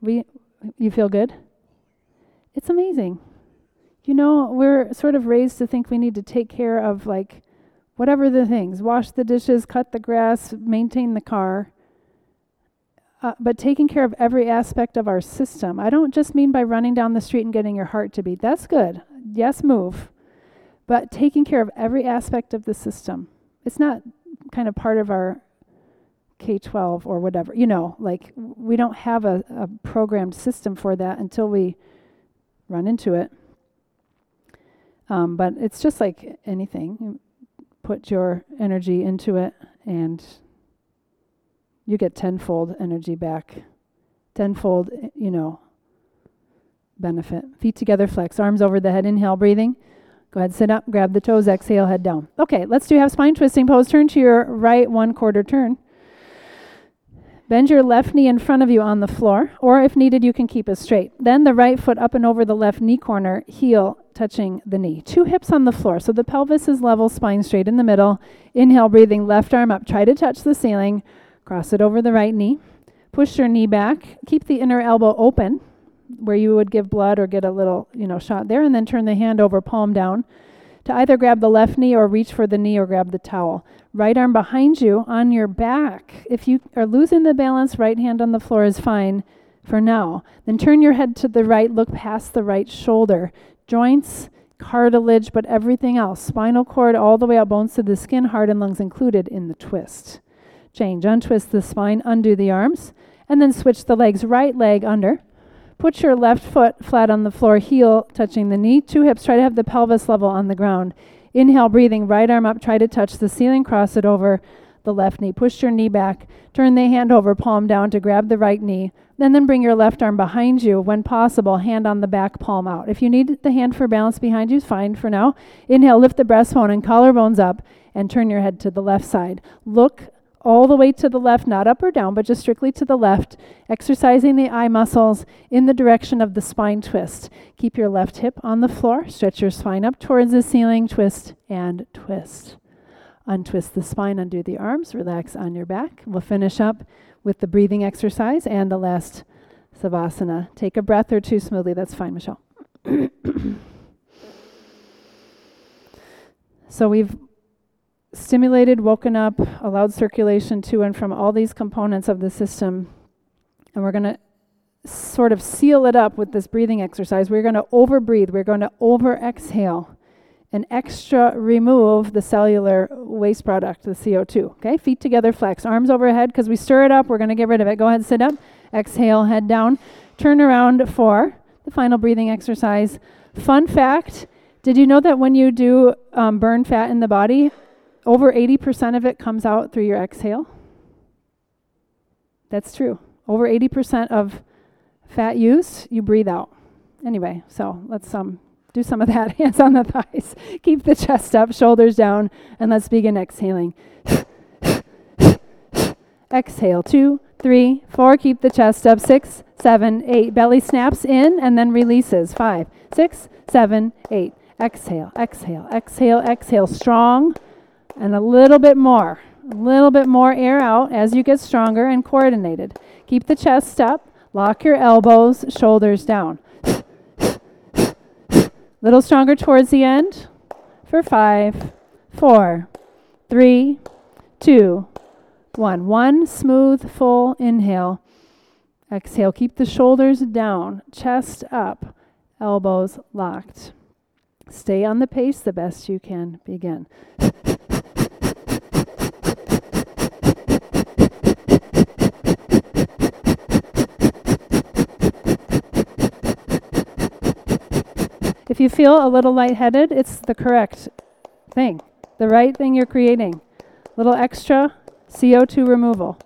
We, you feel good? It's amazing. You know, we're sort of raised to think we need to take care of, like, whatever the things, wash the dishes, cut the grass, maintain the car. Uh, but taking care of every aspect of our system. I don't just mean by running down the street and getting your heart to beat. That's good. Yes, move. But taking care of every aspect of the system. It's not kind of part of our K twelve or whatever. You know, like we don't have a, a programmed system for that until we run into it. Um, but it's just like anything. Put your energy into it and you get tenfold energy back. Tenfold, you know, benefit. Feet together, flex. Arms over the head. Inhale, breathing. Go ahead, sit up, grab the toes, exhale, head down. Okay, let's do half spine twisting pose. Turn to your right one quarter turn. Bend your left knee in front of you on the floor, or if needed, you can keep it straight. Then the right foot up and over the left knee corner, heel touching the knee. Two hips on the floor, so the pelvis is level, spine straight in the middle. Inhale, breathing, left arm up. Try to touch the ceiling. Cross it over the right knee. Push your knee back. Keep the inner elbow open where you would give blood or get a little, you know, shot there, and then turn the hand over, palm down, to either grab the left knee or reach for the knee or grab the towel. Right arm behind you on your back. If you are losing the balance, right hand on the floor is fine for now. Then turn your head to the right, look past the right shoulder. Joints, cartilage, but everything else. Spinal cord all the way up, bones to the skin, heart and lungs included in the twist. Change, untwist the spine, undo the arms, and then switch the legs. Right leg under. Put your left foot flat on the floor, heel touching the knee. Two hips, try to have the pelvis level on the ground. Inhale, breathing, right arm up, try to touch the ceiling, cross it over the left knee. Push your knee back, turn the hand over, palm down to grab the right knee. Then then bring your left arm behind you. When possible, hand on the back, palm out. If you need the hand for balance behind you, fine for now. Inhale, lift the breastbone and collarbones up, and turn your head to the left side. Look all the way to the left, not up or down, but just strictly to the left, exercising the eye muscles in the direction of the spine twist. Keep your left hip on the floor, stretch your spine up towards the ceiling, twist and twist. Untwist the spine, undo the arms, relax on your back. We'll finish up with the breathing exercise and the last Savasana. Take a breath or two smoothly, that's fine, Michelle. So we've stimulated, woken up, allowed circulation to and from all these components of the system. And we're going to sort of seal it up with this breathing exercise. We're going to over-breathe. We're going to over-exhale and extra remove the cellular waste product, the C O two. Okay, feet together, flex. Arms overhead. Because we stir it up, we're going to get rid of it. Go ahead, sit up. Exhale, head down. Turn around for the final breathing exercise. Fun fact, did you know that when you do um, burn fat in the body, over eighty percent of it comes out through your exhale? That's true. Over eighty percent of fat use, you breathe out. Anyway, so let's um, do some of that. Hands on the thighs. Keep the chest up, shoulders down, and let's begin exhaling. Exhale, two, three, four. Keep the chest up. Six, seven, eight. Belly snaps in and then releases. Five, six, seven, eight. Exhale, exhale, exhale, exhale. Strong. And a little bit more, a little bit more air out as you get stronger and coordinated. Keep the chest up, lock your elbows, shoulders down. Little stronger towards the end for five, four, three, two, one. One smooth, full inhale. Exhale, keep the shoulders down, chest up, elbows locked. Stay on the pace the best you can. Begin. If you feel a little lightheaded, it's the correct thing, the right thing you're creating. Little extra C O two removal.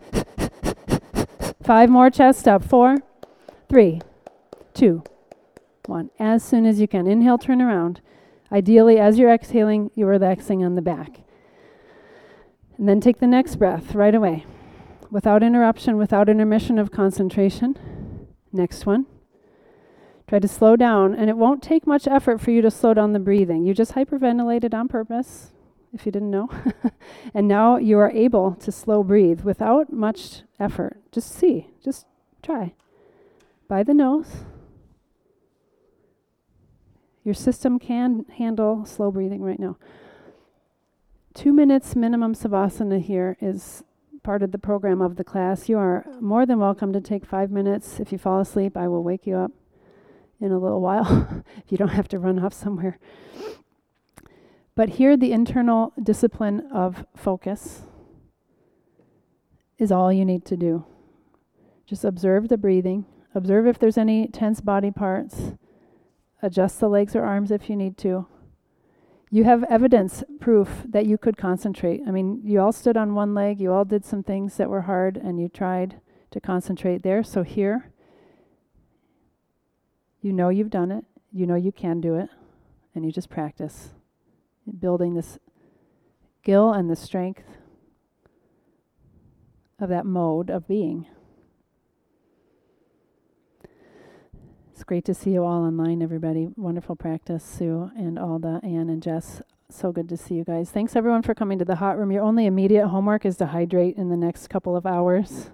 Five more, chest up. Four, three, two, one. As soon as you can. Inhale, turn around. Ideally, as you're exhaling, you're relaxing on the back. And then take the next breath right away. Without interruption, without intermission of concentration. Next one. Try to slow down, and it won't take much effort for you to slow down the breathing. You just hyperventilated on purpose, if you didn't know. And now you are able to slow breathe without much effort. Just see, just try. by the nose. Your system can handle slow breathing right now. Two minutes minimum Savasana here is part of the program of the class. You are more than welcome to take five minutes. If you fall asleep, I will wake you up in a little while if you don't have to run off somewhere. But here, the internal discipline of focus is all you need to do. Just observe the breathing. Observe if there's any tense body parts. Adjust the legs or arms if you need to. You have evidence, proof that you could concentrate. I mean, you all stood on one leg, you all did some things that were hard, and you tried to concentrate there. So here, you know you've done it, you know you can do it, and you just practice building this skill and the strength of that mode of being. It's great to see you all online, everybody. Wonderful practice, Sue and Alda, Ann and Jess. So good to see you guys. Thanks everyone for coming to the hot room. Your only immediate homework is to hydrate in the next couple of hours.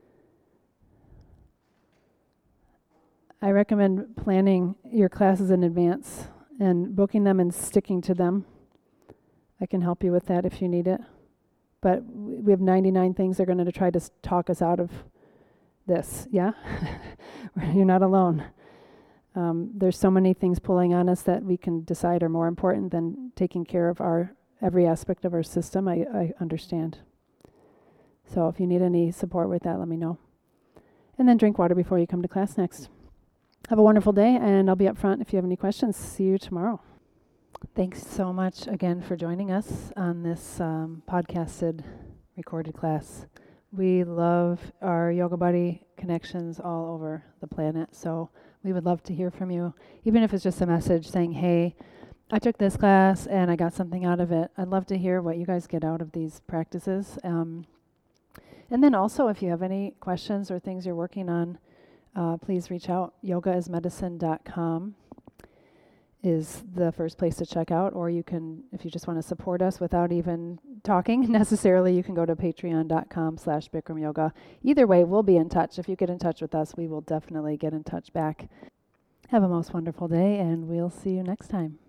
I recommend planning your classes in advance and booking them and sticking to them. I can help you with that if you need it. But we have ninety-nine things that are going to try to s- talk us out of this, yeah? You're not alone. Um, there's so many things pulling on us that we can decide are more important than taking care of our every aspect of our system. I, I understand. So if you need any support with that, let me know. And then drink water before you come to class next. Have a wonderful day, and I'll be up front if you have any questions. See you tomorrow. Thanks so much again for joining us on this um, podcasted, recorded class. We love our Yoga Buddy connections all over the planet, so we would love to hear from you, even if it's just a message saying, hey, I took this class and I got something out of it. I'd love to hear what you guys get out of these practices. Um, and then also, if you have any questions or things you're working on, uh, please reach out. yoga is medicine dot com is the first place to check out, or you can, if you just want to support us without even talking necessarily, you can go to patreon dot com slash Bikram Yoga. Either way, we'll be in touch. If you get in touch with us, we will definitely get in touch back. Have a most wonderful day, and we'll see you next time.